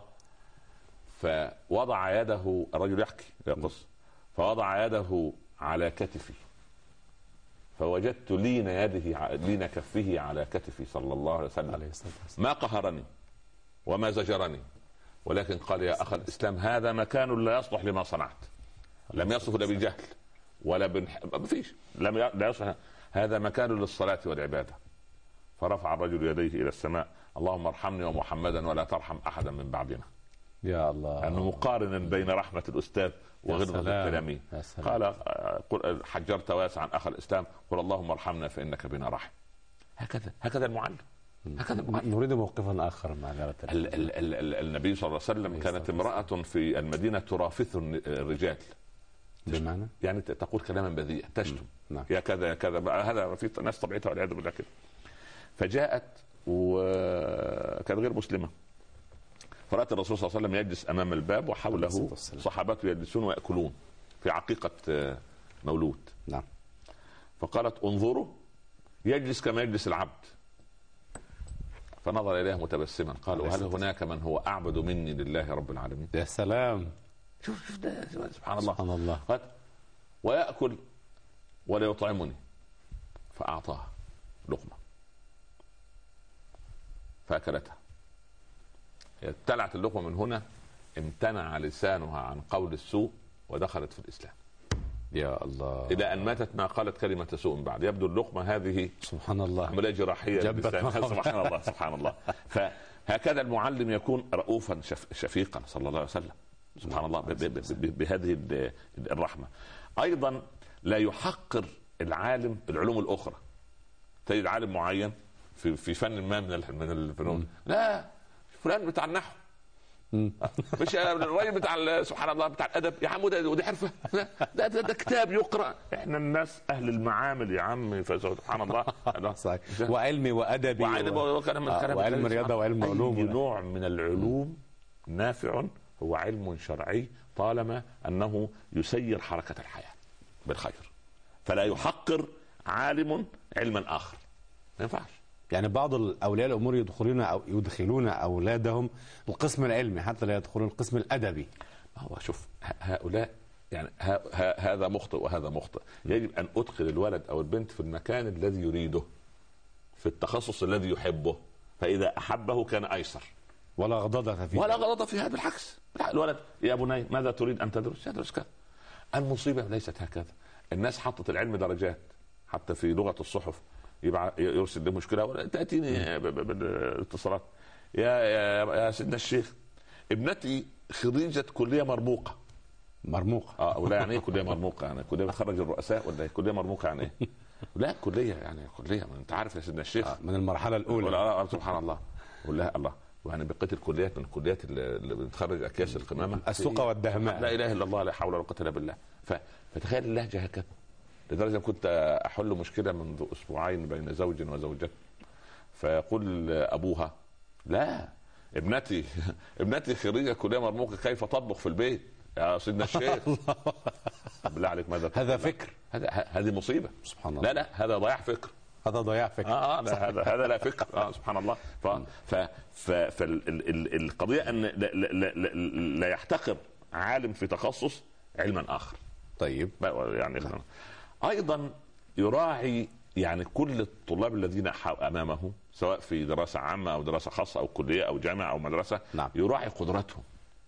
فوضع يده، الرجل يحكي يقص، فوضع يده على كتفي فوجدت لين يده لين كفه على كتفي صلى الله عليه وسلم. ما قهرني وما زجرني، ولكن قال يا أخ الإسلام هذا مكان لا يصلح لما صنعت. لم يصف لا بجهل ولا بنح... ما فيش، لم ي... لا يصلح. هذا مكان للصلاة والعبادة. فرفع الرجل يديه إلى السماء: اللهم ارحمني ومحمدا ولا ترحم أحدا من بعدنا. يا الله. لأنه يعني مقارنا بين رحمة الأستاذ وغلظة التلاميذ. قال حجرت واسعا أخ الإسلام، قل اللهم ارحمنا فإنك بنا رحم. هكذا هكذا المعلم. هكذا المعلم. نريد موقفا آخر مع ال ال ال ال النبي صلى الله عليه وسلم كانت امرأة في المدينة ترافث الرجال. بمعنى؟ يعني تقول كلاما بذيئا، تشتم نعم. يا كذا يا كذا. هذا في ناس طبيعتها والعياذ بالله كده. فجاءت وكانت غير مسلمة، فرأت الرسول صلى الله عليه وسلم يجلس أمام الباب وحوله صحابته يجلسون ويأكلون في عقيقة مولود. نعم. فقالت انظروا يجلس كما يجلس العبد. فنظر إليه متبسما قال وهل هناك من هو أعبد مني لله رب العالمين؟ يا سلام. شوف شوف ده سبحان الله. سبحان الله. قال ويأكل ولا يطعمني. فأعطاه لقمة فأكلتها. ابتلعت اللقمة من هنا امتنع لسانها عن قول السوء ودخلت في الإسلام. يا الله. إلى أن ماتت ما قالت كلمة سوء بعد. يبدو اللقمة هذه سبحان الله عملية جراحية سبحان الله سبحان الله. فهكذا المعلم يكون رؤوفا شف شفيقا صلى الله عليه وسلم سبحان الله بهذه الرحمة. أيضا لا يحقر العالم العلوم الأخرى. تجد عالم معين في في فن ما من من الفنون، لا فلان بتاع النحو مش الراجل بتاع سبحان الله بتاع الادب يا عم، ودي حرفه ده, ده, ده كتاب يقرا. احنا الناس اهل المعامل يا عم سبحان الله. صحيح. وعلمي وادبي وعلم و... وعلم رياضه وعلم علوم. اي نوع من العلوم نافع هو علم شرعي طالما انه يسير حركه الحياه بالخير. فلا يحقر عالم علما اخر، ما ينفعش. يعني بعض اولياء الامور يدخلون او يدخلون اولادهم القسم العلمي حتى لا يدخلون القسم الادبي. ما هو شوف هؤلاء يعني ها ها هذا مخطئ وهذا مخطئ. يجب ان ادخل الولد او البنت في المكان الذي يريده، في التخصص الذي يحبه، فاذا احبه كان ايسر. ولا غضاضة فيه. ولا غضاضة فيه. بالعكس الولد يا بني ماذا تريد ان تدرس؟ يدرس كذا. المصيبه ليست هكذا. الناس حطت العلم درجات، حتى في لغه الصحف يرسل لي مشكله ولا تاتيني بالاتصالات يا يا يا سيدنا الشيخ ابنتي خريجه كليه مرموقه. مرموقه اه ولا يعني ايه كليه مرموقه؟ يعني كليه بتخرج الرؤساء ولا كليه مرموقه يعني ايه؟ لا كليه يعني كليه انت عارف يا سيدنا الشيخ آه من المرحله الاولى. آه سبحان الله. ولا الله يعني بقيه الكليات من الكليات اللي بتخرج اكياس القمامه السقه والدهماء. لا اله الا الله لا حول ولا قوه الا بالله. فتخيل اللهجه هكذا. لدرجة كنت أحل مشكلة منذ أسبوعين بين زوج وزوجته، فيقول أبوها لا ابنتي ابنتي خريجة كلية مرموقة كيف تطبخ في البيت يا سيدنا الشيخ؟ بالله عليك ماذا هذا فكر. هذا هذه مصيبة سبحان الله. لا لا هذا ضياع فكر. هذا ضياع فكر. اه, آه لا هذا هذا لا فكر. اه سبحان الله. ف ف ف فالقضية أن لا, لا, لا, لا يحتقر عالم في تخصص علما آخر. طيب يعني أيضا يراعي يعني كل الطلاب الذين أمامه سواء في دراسة عامة أو دراسة خاصة أو كلية أو جامعة أو مدرسة. نعم. يراعي قدرتهم،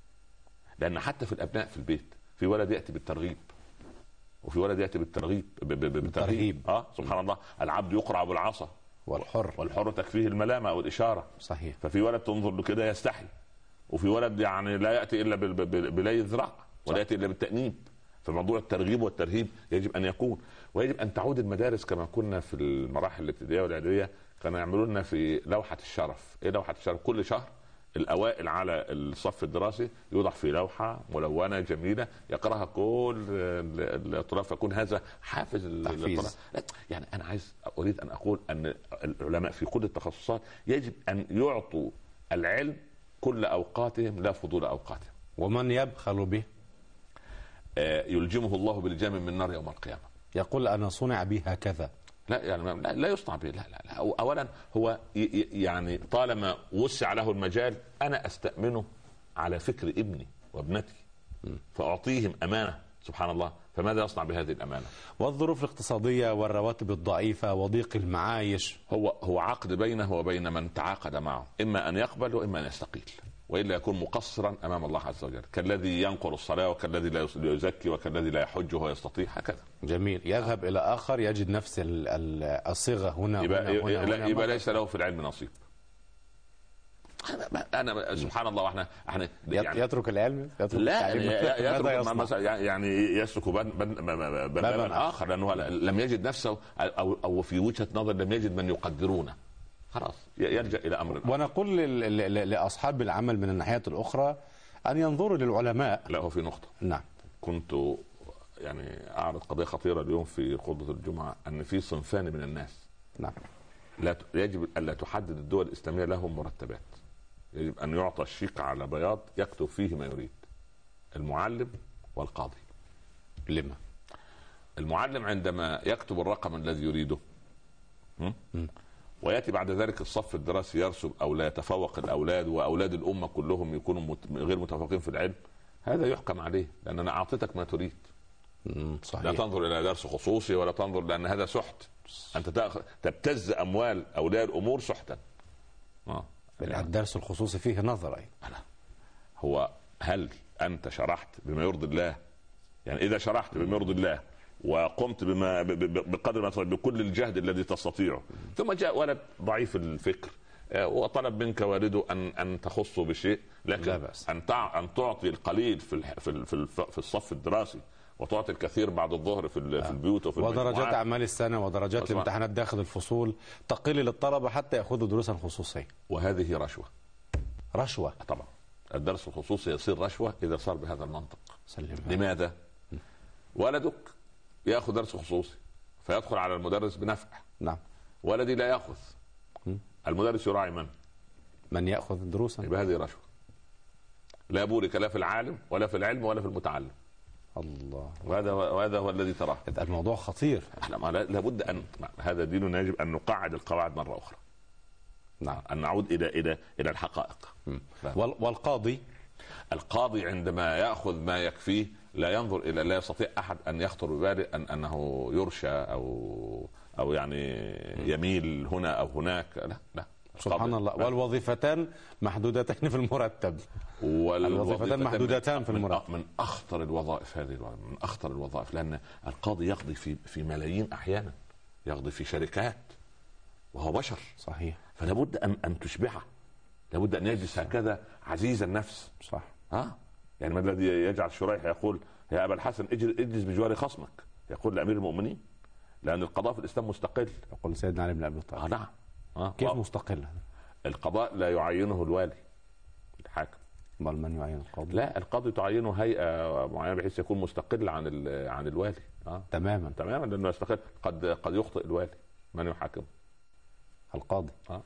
لأن حتى في الأبناء في البيت في ولد يأتي بالترغيب وفي ولد يأتي بالترغيب بالترهيب. آه سبحان الله. العبد يقرع بالعصا والحر والحر تكفيه الملامة أو الإشارة. صحيح. ففي ولد تنظر له كده يستحي، وفي ولد يعني لا يأتي إلا بلي الذراع ولا يأتي إلا بالتأنيب. فموضوع الترغيب والترهيب يجب أن يكون، ويجب أن تعود المدارس كما كنا في المراحل الابتدائية والإعدادية كانوا يعملوا لنا في لوحة الشرف. إيه لوحة الشرف؟ كل شهر الأوائل على الصف الدراسي يوضع في لوحة ملونة جميلة يقرأها كل الطلاب، فيكون هذا حافز للطلاب. يعني أنا عايز أريد أن أقول أن العلماء في كل التخصصات يجب أن يعطوا العلم كل أوقاتهم لا فضول أوقاتهم. ومن يبخل به يلجمه الله بلجام من نار يوم القيامة. يقول أنا صنع بي هكذا. لا يعني لا, لا يصنع به، لا, لا لا أولا هو يعني طالما وسع له المجال أنا أستأمنه على فكر ابني وابنتي فأعطيهم أمانة سبحان الله، فماذا يصنع بهذه الأمانة؟ والظروف الاقتصادية والرواتب الضعيفة وضيق المعايش. هو هو عقد بينه وبين من تعاقد معه، إما أن يقبل وإما أن يستقيل، وإلا يكون مقصرا أمام الله عز وجل، كالذي ينقر الصلاة وكالذي لا يزكي وكالذي لا يحج وهو يستطيع، هكذا. جميل. يذهب إلى آخر يجد نفس الصيغة هنا يبقى, هنا, هنا, هنا, هنا يبقى ليس له في العلم نصيب. أنا سبحان الله واحنا احنا يعني يترك العلم، يترك لا يترك يعني يسلك بابا آخر، لأنه لم يجد نفسه أو أو في وجهة نظر لم يجد من يقدرونه، خلاص يلجأ إلى أمر. ونقول لأصحاب العمل من الناحية الأخرى أن ينظروا للعلماء. لا هو في نقطة. نعم. كنت يعني أعرض قضية خطيرة اليوم في خطبة الجمعة، أن في صنفان من الناس. نعم. لا يجب ألا تحدد الدول الإسلامية لهم مرتبات، يجب أن يعطى الشيك على بياض يكتب فيه ما يريد. المعلم والقاضي. لما؟ المعلم عندما يكتب الرقم الذي يريده ويأتي بعد ذلك الصف الدراسي يرسب أو لا يتفوق الأولاد وأولاد الأمة كلهم يكونوا غير متفوقين في العلم، هذا يحكم عليه لأن أنا أعطيتك ما تريد. صحيح. لا تنظر إلى درس خصوصي ولا تنظر، لأن هذا سحت. أنت تبتز أموال أولياء الأمور سحتا. آه. الدرس الخصوصي فيه نظر. هو هل أنت شرحت بما يرضي الله؟ يعني إذا شرحت بما يرضي الله وقمت بما بقدر ما بكل الجهد الذي تستطيعه، ثم جاء ولد ضعيف الفكر وطلب منك والده ان ان تخصه بشيء، لكن ان ان تعطي القليل في في في الصف الدراسي وتعطي الكثير بعد الظهر في في البيوت وفي ودرجات اعمال السنه ودرجات الامتحانات داخل الفصول تقل للطلبه حتى ياخذوا دروسا خصوصيه. وهذه رشوه. رشوه طبعا. الدرس الخصوصي يصير رشوه اذا صار بهذا المنطق. سلم. لماذا؟ ولدك ياخذ درس خصوصي فيدخل على المدرس بنفع. نعم. ولدي لا ياخذ. المدرس يراعي من؟ من ياخذ دروسا. يبقى هذه رشوه. لا بورك لا في العالم ولا في العلم ولا في المتعلم. الله. وهذا وهذا هو الذي تراه. الموضوع خطير. لابد ان هذا ديننا يجب ان نقعد القواعد مره اخرى. نعم. ان نعود الى الى الى الحقائق. والقاضي القاضي عندما ياخذ ما يكفيه لا ينظر الى، لا يستطيع احد ان يخطر بباله ان انه يرشى او او يعني يميل هنا او هناك. لا لا سبحان الله. والوظيفتان محدودتان في المرتب. والوظيفتان محدودتان في المرتب. من اخطر الوظائف هذه، من اخطر الوظائف، لان القاضي يقضي في في ملايين احيانا، يقضي في شركات وهو بشر. صحيح. فلا بد ان ان تشبعه، لابد ان يجلس هكذا عزيز النفس. صح. ها يعني ما الذي يجعل شريح يقول يا ابا الحسن اجلس بجوار خصمك، يقول لامير المؤمنين، لان القضاء في الاسلام مستقل. يقول سيدنا علي بن ابي طالب. آه نعم. آه. كيف مستقل؟ القضاء لا يعينه الوالي الحاكم. بل من يعين القاضي؟ لا، القاضي تعينه هيئه معينه بحيث يكون مستقل عن عن الوالي. آه. تماما تماما، لانه يستقل. قد قد يخطئ الوالي، من يحاكم؟ القاضي. اه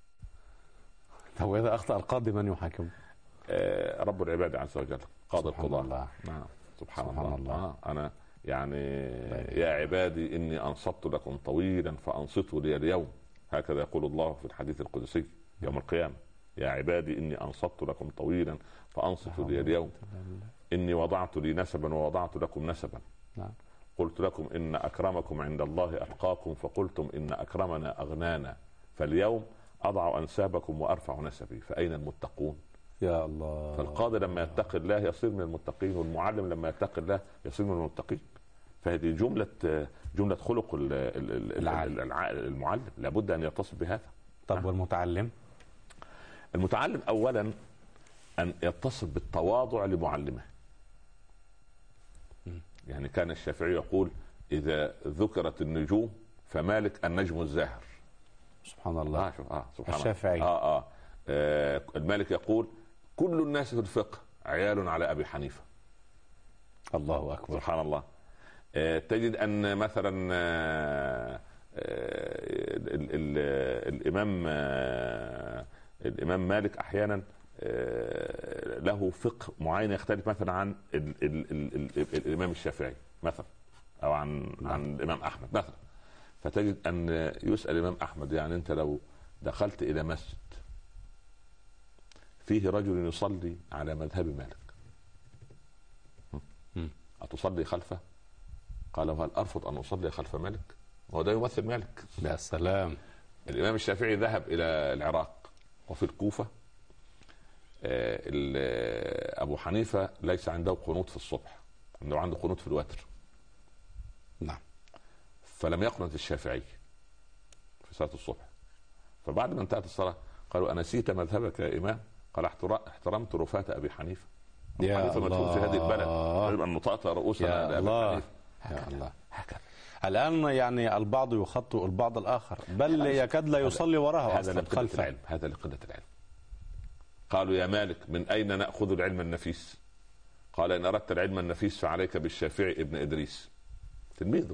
طب واذا اخطا القاضي من يحاكم؟ آه رب العباد عز وجل، قاضي القضاة. الله. نعم. سبحان, سبحان الله, الله. آه. انا يعني يا عبادي اني انصت لكم طويلا فانصتوا لي اليوم، هكذا يقول الله في الحديث القدسي يوم القيامه. يا عبادي اني انصت لكم طويلا فانصتوا لي اليوم، اني وضعت لي نسبا ووضعت لكم نسبا. نعم. قلت لكم ان اكرمكم عند الله اتقاكم فقلتم ان اكرمنا اغنانا، فاليوم اضع انسابكم وارفع نسبي، فاين المتقون؟ يا الله. فالقاضي لما يتقي الله يصير من المتقين، والمعلم لما يتقي الله يصير من المتقين. فهذه جمله جمله خلق المعلم، لابد ان يتصف بهذا. طب والمتعلم؟ المتعلم اولا ان يتصف بالتواضع لمعلمه. يعني كان الشافعي يقول اذا ذكرت النجوم فمالك النجم الزاهر. سبحان الله. آه آه سبحان الشافعي. آه, آه, آه المالك يقول كل الناس في الفقه عيال على ابي حنيفه. الله اكبر. سبحان الله. آه تجد ان مثلا آه آه ال ال الامام آه الامام مالك احيانا آه له فقه معين يختلف مثلا عن ال ال ال ال ال الامام الشافعي مثلا، او عن نعم. عن الامام احمد مثلا. فتجد ان يسال الامام احمد يعني انت لو دخلت الى مسجد فيه رجل يصلي على مذهب مالك اتصلي خلفه؟ قال وهل ارفض ان اصلي خلف مالك؟ هو ده يمثل مالك. يا سلام. الامام الشافعي ذهب الى العراق وفي الكوفه ابو حنيفه ليس عنده قنوت في الصبح، عنده عنده قنوت في الوتر. نعم. فلم يقنت الشافعي في صلاه الصبح. فبعد ما انتهت الصلاه قالوا انسيت مذهبك يا امام؟ قال احترمت رفاة ابي حنيفه. يا حنيفه مدفون في هذه البلد، يجب ان نطأطأ رؤوسنا يا الله. يا الله. هكذا الآن يعني البعض يخطئ البعض الآخر، بل يكاد لا يصلي وراءه أصلا خلف العلم. هذا لقلة العلم. قالوا يا مالك من أين نأخذ العلم النفيس؟ قال إن أردت العلم النفيس فعليك بالشافعي ابن إدريس تلميذه.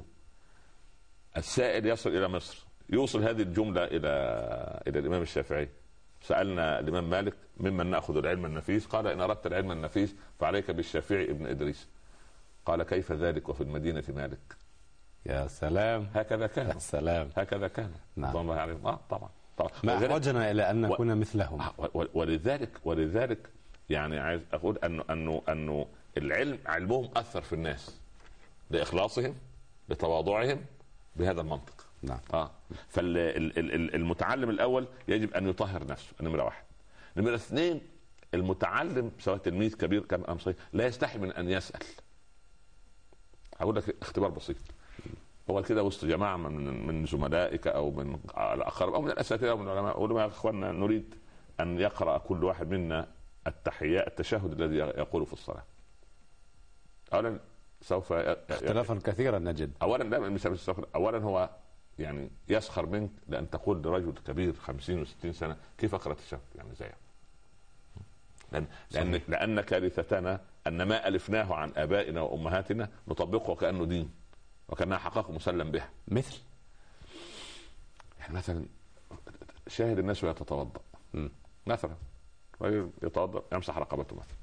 السائل يصل إلى مصر يوصل هذه الجملة إلى إلى الإمام الشافعي. سألنا الإمام مالك ممن نأخذ العلم النفيس؟ قال إن أردت العلم النفيس فعليك بالشافعي ابن إدريس. قال كيف ذلك وفي المدينة مالك؟ يا سلام. هكذا كان. يا سلام. هكذا كان. نعم. الله عليهم. آه طبعا. طبعا. ما أحوجنا إلى أن نكون و... مثلهم. ولذلك ولذلك يعني عايز أقول أنه أنه أنه العلم علمهم أثر في الناس لإخلاصهم لتواضعهم بهذا المنطق. نعم. آه. فالمتعلم الأول يجب أن يطهر نفسه، نمرة واحد. نمرة اثنين المتعلم سواء تلميذ كبير كان أم صغير لا يستحي من أن يسأل. هقول لك اختبار بسيط. هو كده وسط جماعه من من زملائك او من الاقارب او من الاساتذه او من العلماء، اقول لهم يا اخواننا نريد ان يقرا كل واحد منا التحيات التشهد الذي يقوله في الصلاه. اولا سوف اختلافا كثيرا نجد. اولا لا اولا هو يعني يسخر منك لان تقول لرجل كبير خمسين وستين سنه كيف اقرا التشهد يعني زيك. لأن, لأن, لأن كارثتنا أن ما ألفناه عن آبائنا وأمهاتنا نطبقه كأنه دين وكأنها حقائق مسلم بها. مثل يعني مثلا شاهد الناس ويتتوضأ مثلا رجل يتوضأ يمسح رقبته مثلا.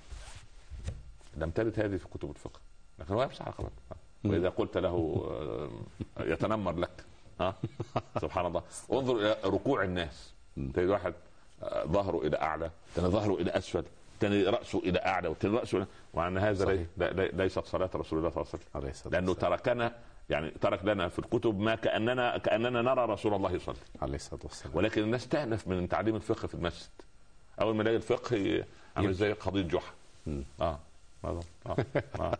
لم ترد هذه في كتب الفقه لكن هو يمسح رقبته. وإذا قلت له يتنمر لك ها سبحان الله. انظر إلى ركوع الناس تجد واحد ظهره الى اعلى، ثاني ظهره الى اسفل، ثاني راسه الى اعلى، وثاني راسه إلى... وعن هذا لي... لي... ليست صلاه رسول الله صلى الله عليه وسلم، لانه تركنا يعني ترك لنا في الكتب ما كاننا كاننا نرى رسول الله يصلي عليه الصلاه والسلام. ولكن الناس تأنف من تعليم الفقه في المسجد. اول ما يلاقي الفقه عامل زي قضيه جحا. اه اه اه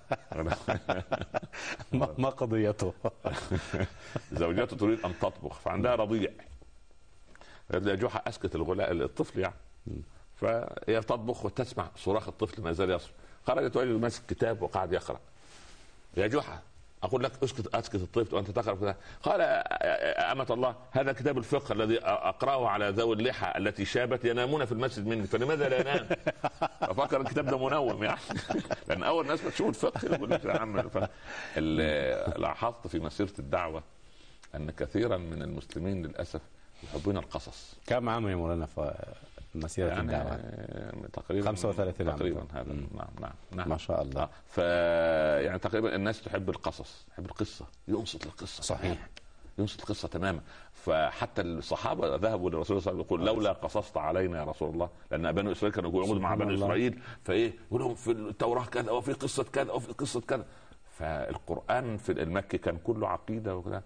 ما قضيته؟ زوجته تريد ان تطبخ فعندها رضيع. جحا اسكت الغلاء الطفل يعني. فهي تطبخ وتسمع صراخ الطفل ما زال يصرخ. خرجت وجد ماسك كتاب وقعد يقرا. يا جحا اقول لك اسكت اسكت الطفل وانت تقرا كذا. قال امة الله هذا كتاب الفقه الذي اقراه على ذوي اللحى التي شابت ينامون في المسجد مني فلماذا لا ينام؟ ففكر الكتاب ده منوم يعني. لان اول ناس بتشوف الفقه يقول لك يا عم. لاحظت في مسيره الدعوه ان كثيرا من المسلمين للاسف يحبون القصص. كم عام يا مولانا في مسيرة يعني الدعوة؟ تقريبا خمسة وثلاثين عام تقريبا هذا. نعم نعم نعم ما شاء الله. ف يعني تقريبا الناس تحب القصص، تحب القصة، ينصت القصة. صحيح. ينصت القصة تماما. فحتى الصحابة ذهبوا للرسول صلى الله عليه وسلم يقول لولا قصصت علينا يا رسول الله، لأن بنو إسرائيل كانوا يقولون مع بنو إسرائيل فإيه يقول لهم في التوراة كذا وفي قصة كذا وفي قصة كذا. فالقرآن في المكي كان كله عقيدة وكذا.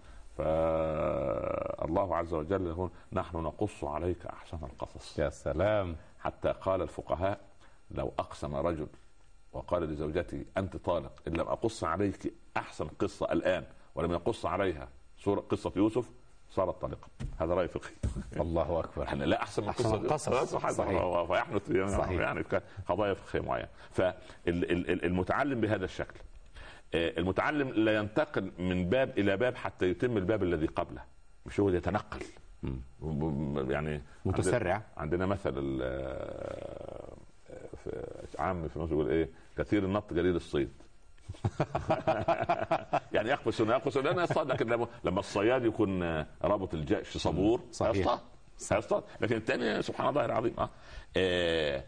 فالله عز وجل يقول نحن نقص عليك أحسن القصص. يا سلام. حتى قال الفقهاء لو أقسم رجل وقال لزوجته أنت طالق إن لم أقص عليك أحسن قصة الآن ولم يقص عليها سورة قصة يوسف صارت طالقة. هذا رأي فقهي. الله أكبر. يعني لا أحسن من قصة قصص. صحيح. فيحدث يعني قضايا فقهية معينة. فالمتعلم بهذا الشكل المتعلم لا ينتقل من باب الى باب حتى يتم الباب الذي قبله، مش هو يتنقل يعني متسرع. عندنا مثل في عام في مصر يقول ايه كثير النط قليل الصيد. يعني يقفز هنا يقفز هنا يصطاد، لكن لما الصياد يكون رابط الجأش صبور يصطاد يصطاد. لكن الثاني سبحان الله العظيم اه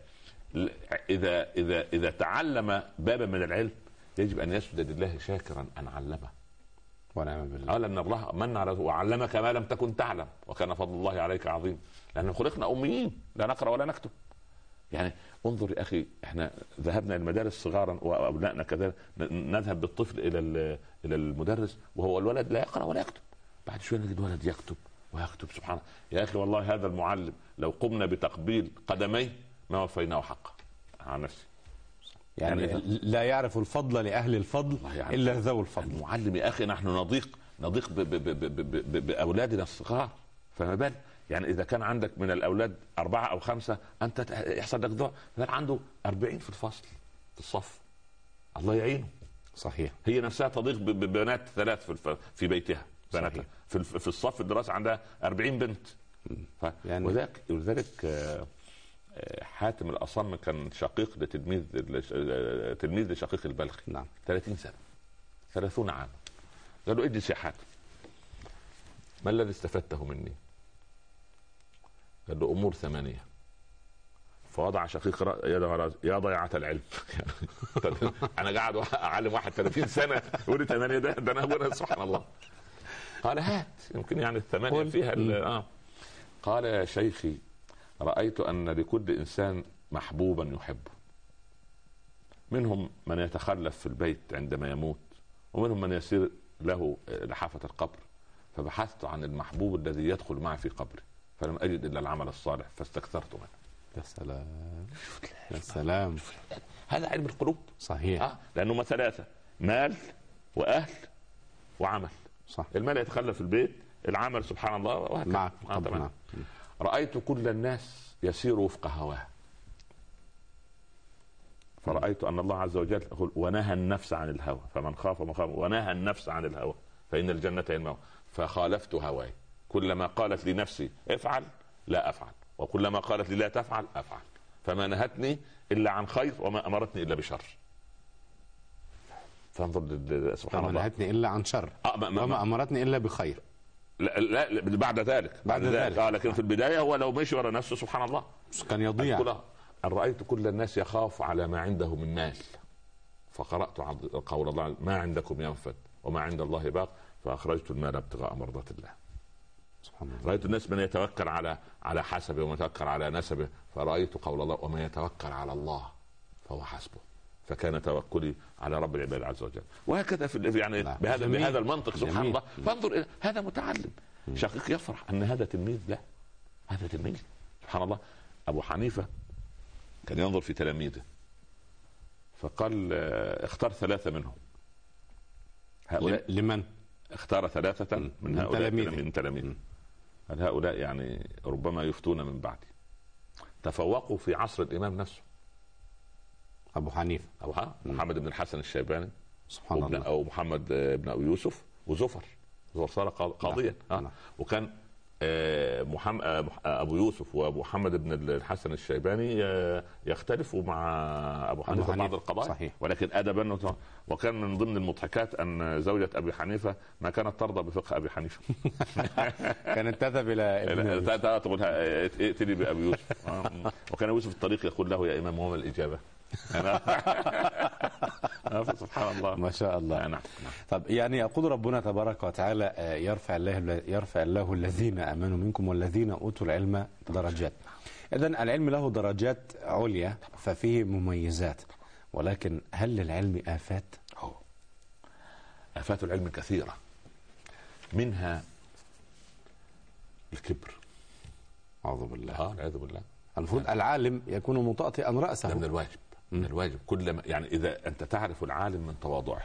اذا اذا اذا تعلم بابا من العلم يجب ان يسجد لله شاكرا ان علمه. ونعم بالله. قال ان الله من على وعلمك ما لم تكن تعلم وكان فضل الله عليك عظيم. لان خلقنا اميين لا نقرا ولا نكتب. يعني انظر يا اخي، احنا ذهبنا المدارس صغارا وابنائنا كذلك، نذهب بالطفل الى الى المدرس وهو الولد لا يقرا ولا يكتب. بعد شويه نجد ولد يكتب ويكتب. سبحان الله يا اخي، والله هذا المعلم لو قمنا بتقبيل قدميه ما وفيناه حقه على نفسي. يعني, يعني لا يعرف الفضل لاهل الفضل يعني الا ذوي الفضل. المعلم يا اخي نحن نضيق نضيق باولادنا الصغار، فما بال يعني اذا كان عندك من الاولاد اربعه او خمسه انت يحصل لك ضعف، عنده أربعين في الفصل في الصف، الله يعينه. صحيح. هي نفسها تضيق ببنات ثلاث في في بيتها، بناتها في في الصف الدراسي عندها أربعين بنت. ف... يعني وذلك ولذلك حاتم الأصم كان شقيق لتلميذ تلميذ لشقيق البلخي. نعم. ثلاثين سنة، ثلاثون عام. قال له اجلس يا حاتم، ما الذي استفدته مني؟ قال له امور ثمانية. فوضع شقيق يده يا ضيعة العلم. انا قاعد اعلم واحد ثلاثين سنة يقول لي ثمانية، ده ده انا اقول سبحان الله. قال هات، يمكن يعني الثمانية فيها اه قال يا شيخي رأيت أن لكل إنسان محبوبا يحبه، منهم من يتخلف في البيت عندما يموت، ومنهم من يسير له لحافة القبر، فبحثت عن المحبوب الذي يدخل معي في قبري فلم أجد إلا العمل الصالح فاستكثرت منه. يا سلام يا سلام، هذا علم القلوب. صحيح. آه. لأنه ثلاثة: مال وأهل وعمل. صح. المال يتخلف في البيت، العمل سبحان الله وهكذا. معك. آه طبعا. رأيت كل الناس يسير وفق هواه، فرأيت أن الله عز وجل يقول ونهى النفس عن الهوى فمن خاف مخاف، ونهى النفس عن الهوى فإن الجنة هي المأوى. فخالفت هواي، كلما قالت لي نفسي افعل لا أفعل، وكلما قالت لي لا تفعل أفعل، فما نهتني إلا عن خير وما أمرتني إلا بشر. فانظر سبحان الله، ما نهتني إلا عن شر آه ما ما وما أمرتني إلا بخير. لا, لا بعد ذلك بعد, بعد ذلك آه لكن في البداية هو لو مشي ورا نفسه سبحان الله كان يضيع. أن رأيت كل الناس يخاف على ما عنده من مال، فقرأت قول الله ما عندكم ينفد وما عند الله باق فأخرجت المال ابتغاء مرضات الله. سبحان الله. رأيت الناس من يتوكل على على حسبه ومن يتوكل على نسبه، فرأيت قول الله ومن يتوكل على الله فهو حسبه، فكان توكلي على رب العباد عز وجل. وهكذا في يعني لا. بهذا جميل. بهذا المنطق سبحان جميل. الله. فانظر هذا متعلم شقيق يفرح ان هذا تلميذ له، هذا تلميذ سبحان الله. ابو حنيفه كان ينظر في تلاميذه فقال اختار ثلاثه منهم. هؤلاء لمن اختار ثلاثه من, من هؤلاء من تلاميذه. قال هؤلاء يعني ربما يفتون من بعدي، تفوقوا في عصر الامام نفسه ابو حنيفه أبو حنيفة. محمد بن الحسن الشيباني سبحان الله، او محمد بن ابي يوسف وزفر. زفر صار قاضيا. آه. وكان محمد ابو يوسف ومحمد بن الحسن الشيباني يختلفوا مع ابو حنيفه في بعض القضايا. صحيح. ولكن ادبا. وكان من ضمن المضحكات ان زوجة ابي حنيفه ما كانت ترضى بفقه ابي حنيفه. كانت تذهب الى تقول ائتني بابي يوسف. وكان يوسف الطريق يقول له يا امام وما الاجابه؟ سبحان الله ما شاء الله. نعم. نعم. طب يعني يقول ربنا تبارك وتعالى يرفع الله يرفع الله الذين امنوا منكم والذين اوتوا العلم درجات. اذن العلم له درجات عليا ففيه مميزات، ولكن هل للعلم آفات؟ أوه. آفات العلم كثيرة، منها الكبر. أعوذ بالله. اه والعياذ بالله. المفروض العالم يكون مطأطئا رأسه. من الواجب من الواجب كل ما يعني اذا انت تعرف العالم من تواضعه،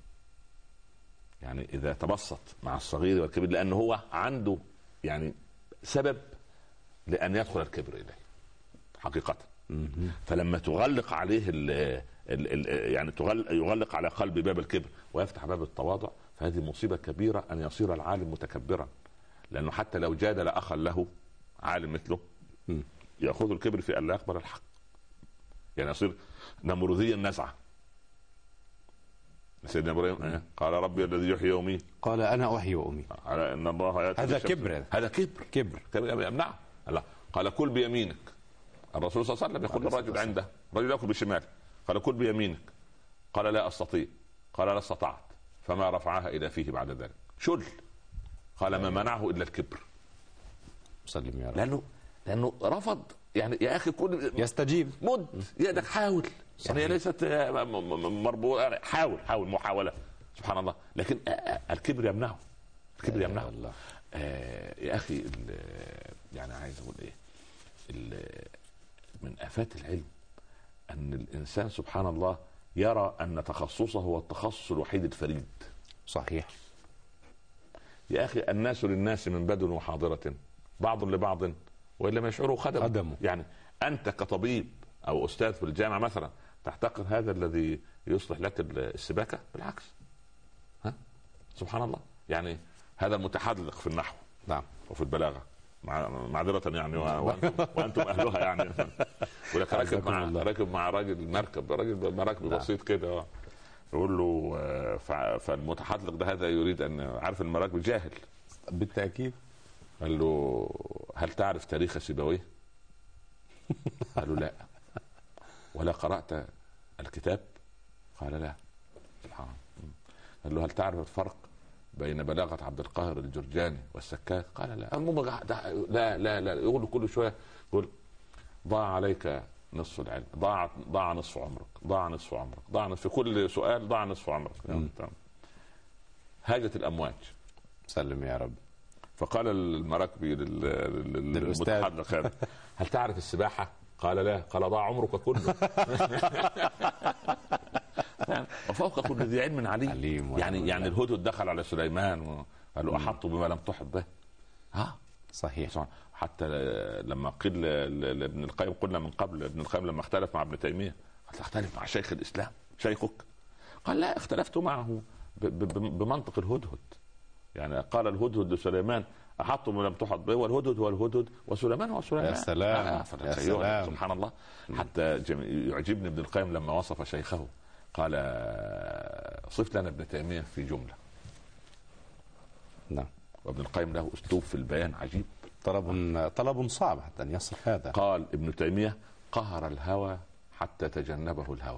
يعني اذا تبسط مع الصغير والكبير، لانه هو عنده يعني سبب لان يدخل الكبر اليه حقيقه. فلما تغلق عليه ال ال ال يعني تغلق يغلق على قلب باب الكبر ويفتح باب التواضع، فهذه مصيبه كبيره ان يصير العالم متكبرا، لانه حتى لو جادل اخا له عالم مثله ياخذ الكبر في ان لا يقبل الحق، يعني يصير نمرذيا نزعه. سيدنا ابراهيم قال ربي الذي يحيي ويميت قال انا احيي واميت. على ان الله هذا كبر. هذا كبر كبر كبر يمنعه. قال كل بيمينك الرسول صلى الله عليه وسلم يقول للرجل عنده رجل يأكل بشماله قال كل بيمينك، قال لا أستطيع، قال لا استطعت، فما رفعها إلى فيه بعد ذلك، شل، قال ما منعه إلا الكبر. سلم يا رب. لأنه لأنه رفض، يعني يا أخي كل يستجيب، مد يدك، حاول، يعني ليست مربوطة، حاول حاول محاولة، سبحان الله. لكن الكبر يمنعه، الكبر يمنعه. الله. آه يا أخي يعني عايز أقول إيه، من آفات العلم أن الإنسان سبحان الله يرى أن تخصصه هو التخصص الوحيد الفريد. صحيح يا أخي، الناس للناس من بدن وحاضرة، بعض لبعض وإن لم يشعروا خدموا. خدموا. يعني أنت كطبيب أو أستاذ في الجامعة مثلا تحتقر هذا الذي يصلح لك السباكة؟ بالعكس، ها؟ سبحان الله. يعني هذا المتحدث في النحو نعم وفي البلاغة، معذرة يعني وأنتم, وأنتم أهلها يعني، ولك راكب مع راكب مع راجل مركب، راجل مراكب بسيط كده، يقول له فالمتحدث ده هذا يريد أن عارف المراكب جاهل بالتأكيد، قال له هل تعرف تاريخ سيبويه؟ قال له لا. ولا قرأت الكتاب؟ قال لا. سبحان الله. قال له هل تعرف الفرق بين بلاغة عبد القاهر الجرجاني والسكاك؟ قال لا. لا لا لا يقول كل شوية يقول ضاع عليك نصف العلم، ضاع ضاع نصف عمرك، ضاع نصف عمرك، ضاع نصف، في كل سؤال ضاع نصف عمرك. هاجت الأمواج. سلم يا رب. فقال المراكبي للمتحدث هذا هل تعرف السباحة؟ قال لا. قال ضاع عمرك كله. وفوق كل ذي علم عليم. يعني يعني الهدهد دخل على سليمان وقال له احط بما لم تحط به. ها صحيح. حتى لما قيل لابن القيم، قلنا من قبل ابن القيم لما اختلف مع ابن تيمية قال اختلف مع شيخ الإسلام شيخك؟ قال لا، اختلفت معه بمنطق الهدهد. يعني قال الهدهد لسليمان احط بما لم تحط به، والهدهد هو الهدهد وسليمان هو سليمان. يا سلام. آه يا سلام. سبحان الله. حتى يعجبني ابن القيم لما وصف شيخه قال صف لنا ابن تيمية في جملة. نعم. وابن القيم له اسلوب في البيان عجيب، طلب طلب صعب حتى ان يصف هذا. قال ابن تيمية قهر الهوى حتى تجنبه الهوى.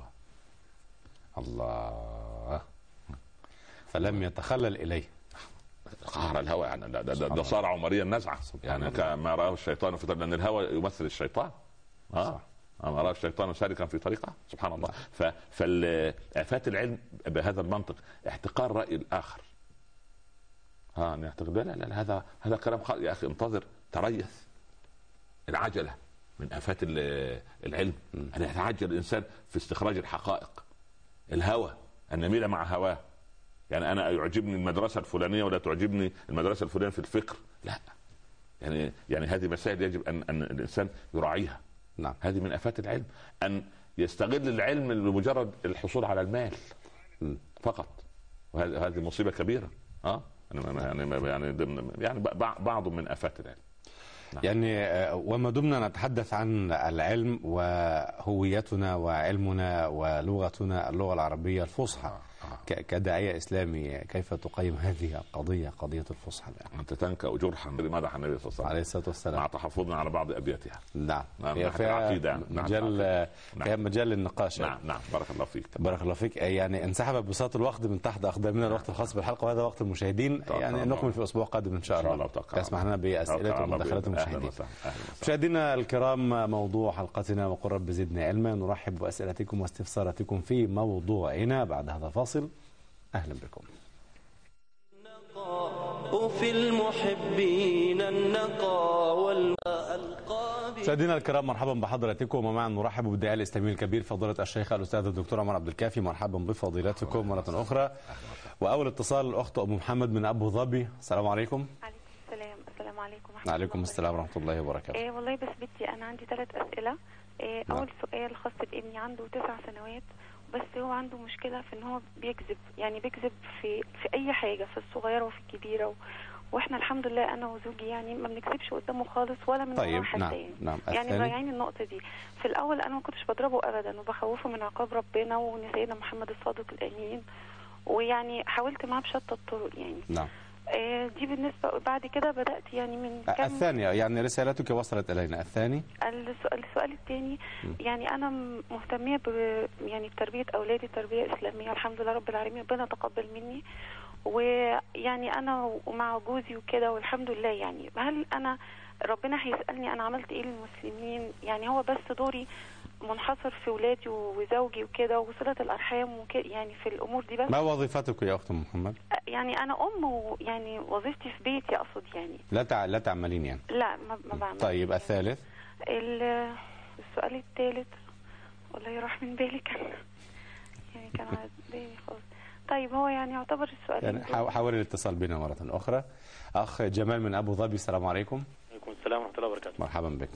الله. فلم يتخلل اليه. قهر الهوى يعني ده, ده, ده صار عمريا النزعة، يعني كما رآه الشيطان في طريق، لأن الهوى يمثل الشيطان. اه ما رأى الشيطان سالكا في طريقه، سبحان الله. فآفات العلم بهذا المنطق احتقار رأي الآخر. ها نعتقد لا لا لا هذا هذا كلام خالص. يا أخي انتظر، تريث. العجلة من آفات العلم، أن يتعجل الإنسان في استخراج الحقائق. الهوى، أن نميل مع هواه. يعني أنا يعجبني المدرسة الفلانية ولا تعجبني المدرسة الفلانية في الفكر، لا. يعني يعني هذه مسائل يجب أن أن الإنسان يراعيها. نعم. هذه من آفات العلم، أن يستغل العلم لمجرد الحصول على المال م. فقط، وهذه مصيبة كبيرة. اه يعني يعني يعني بعض من آفات العلم. نعم. يعني وما دمنا نتحدث عن العلم وهويتنا وعلمنا ولغتنا اللغة العربية الفصحى، كداعية إسلامي كيف تقيم هذه القضية، قضية الفصحى الآن؟ أنت تنكأ جرحا بمدح النبي صلى الله عليه الصلاة والسلام مع تحفظنا على بعض أبياتها. نعم. هي فيها مجال نعم. فيها مجال للنقاش. نعم نعم. بارك الله فيك. بارك الله فيك. يعني انسحب بساط الوقت من تحت أقدامنا، الوقت الخاص بالحلقة، وهذا وقت المشاهدين. يعني نكمل في أسبوع قادم إن شاء الله. تسمح لنا بأسئلة ومداخلات المشاهدين. مشاهدينا الكرام، موضوع حلقتنا وقل رب زدنا علما. نرحب بأسئلتكم واستفساراتكم في موضوعنا بعد هذا الفاصل. أهلا بكم. وفي المحبين النقى والألقاب. مشاهدينا الكرام، مرحبا بحضراتكم، ومعا نرحب بالداعية الإسلامي الكبير فضيلة الشيخ الأستاذ الدكتور عمر عبد الكافي. مرحبا بفضيلتكم مرة أخرى. وأول اتصال الأخت أم محمد من أبو ظبي. السلام عليكم. عليكم السلام. السلام عليكم ورحمة الله. وعليكم السلام ورحمة الله وبركاته. إيه والله بس بدي أنا عندي ثلاث أسئلة. إيه أول سؤال خاص بابني، عنده تسع سنوات بس هو عنده مشكلة في ان هو بيكذب، يعني بيكذب في في اي حاجة، في الصغيرة وفي الكبيرة، و... واحنا الحمد لله انا وزوجي يعني ما بنكذبش قدامه خالص ولا من طيب. حتى. نعم. يعني, نعم. يعني ضايعين النقطة دي. في الاول انا ما كنتش بضربه ابدا وبخوفه من عقاب ربنا وان سيدنا محمد الصادق الامين، ويعني حاولت معاه بشتى الطرق يعني. نعم. آه، دي بالنسبه. بعد كده بدات يعني من كام الثانية يعني رسالتك وصلت إلينا. الثاني السؤال, السؤال الثاني، يعني انا مهتميه ب يعني بتربيه اولادي تربيه اسلاميه الحمد لله رب العالمين، ربنا تقبل مني. ويعني انا ومع جوزي وكده والحمد لله. يعني هل انا ربنا هيسالني انا عملت ايه للمسلمين؟ يعني هو بس دوري منحصر في ولادي وزوجي وكده وصله الارحام وكده، يعني في الامور دي بس. ما وظيفتك يا أخت محمد؟ يعني انا ام، ويعني وظيفتي في بيتي اقصد يعني. لا تع... لا تعملين يعني؟ لا ما, ما بعمل. طيب الثالث؟ السؤال الثالث والله راح من بالي، كان يعني كان على بالي خالص. طيب هو يعني يعتبر السؤال يعني حاول الاتصال بنا مرة أخرى. أخ جمال من أبو ظبي، السلام عليكم. وعليكم السلام ورحمة الله وبركاته. مرحبا بك.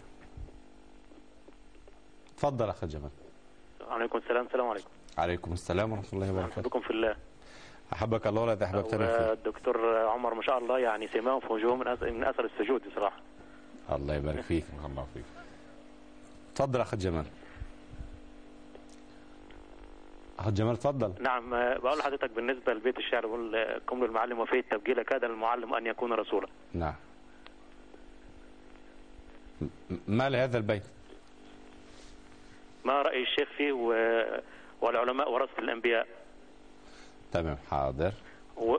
تفضل أخ جمال. وعليكم السلام. السلام عليكم. عليكم السلام ورحمة الله وبركاته. بكم في الله. أحبك الله ولا أحببتنا فيه. الدكتور عمر ما شاء الله يعني سماهم في وجوههم من أثر السجود بصراحة. الله يبارك فيك. الله فيك. تفضل أخ جمال. أخ جمال تفضل. نعم بقول لحضرتك بالنسبة لبيت الشعر بقول قم للمعلم وفيه التبجيل كاد المعلم أن يكون رسولا. نعم. ما لهذا البيت؟ ما رأي الشيخ فيه و... والعلماء ورثة الأنبياء. تمام حاضر. و...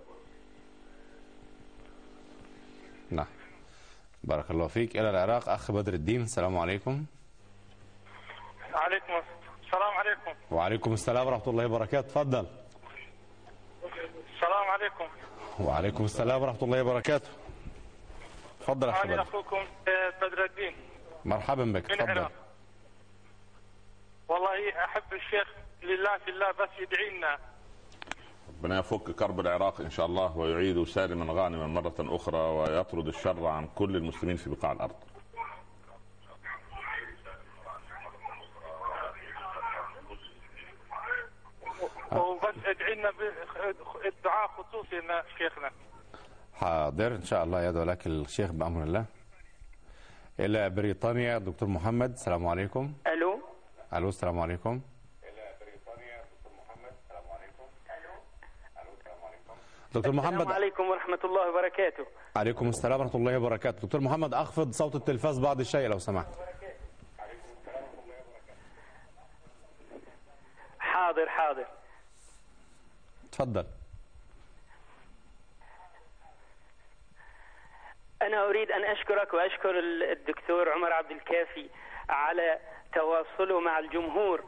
نعم بارك الله فيك. إلى العراق أخ بدر الدين، السلام عليكم. عليكم السلام. عليكم. وعليكم السلام ورحمة الله وبركاته. تفضل. السلام عليكم. وعليكم السلام ورحمة الله وبركاته. تفضل أخ بدر. أنا أخوكم بدر الدين. مرحبا بك. تفضل. والله أحب الشيخ لله في الله بس يدعي لنا. ربنا يفك كرب العراق إن شاء الله ويعيد سالما غانما مرة أخرى ويطرد الشر عن كل المسلمين في بقاع الأرض. وبس ادعي لنا بالدعاء خصوصي لنا شيخنا. حاضر إن شاء الله يدعو لك الشيخ بأمر الله. إلى بريطانيا دكتور محمد، السلام عليكم. ألو. ألو السلام عليكم. دكتور محمد. السلام عليكم ورحمة الله وبركاته. عليكم السلام ورحمة الله وبركاته. دكتور محمد أخفض صوت التلفاز بعض الشيء لو سمحت. حاضر حاضر. تفضل. أنا أريد أن أشكرك وأشكر الدكتور عمر عبد الكافي على تواصله مع الجمهور.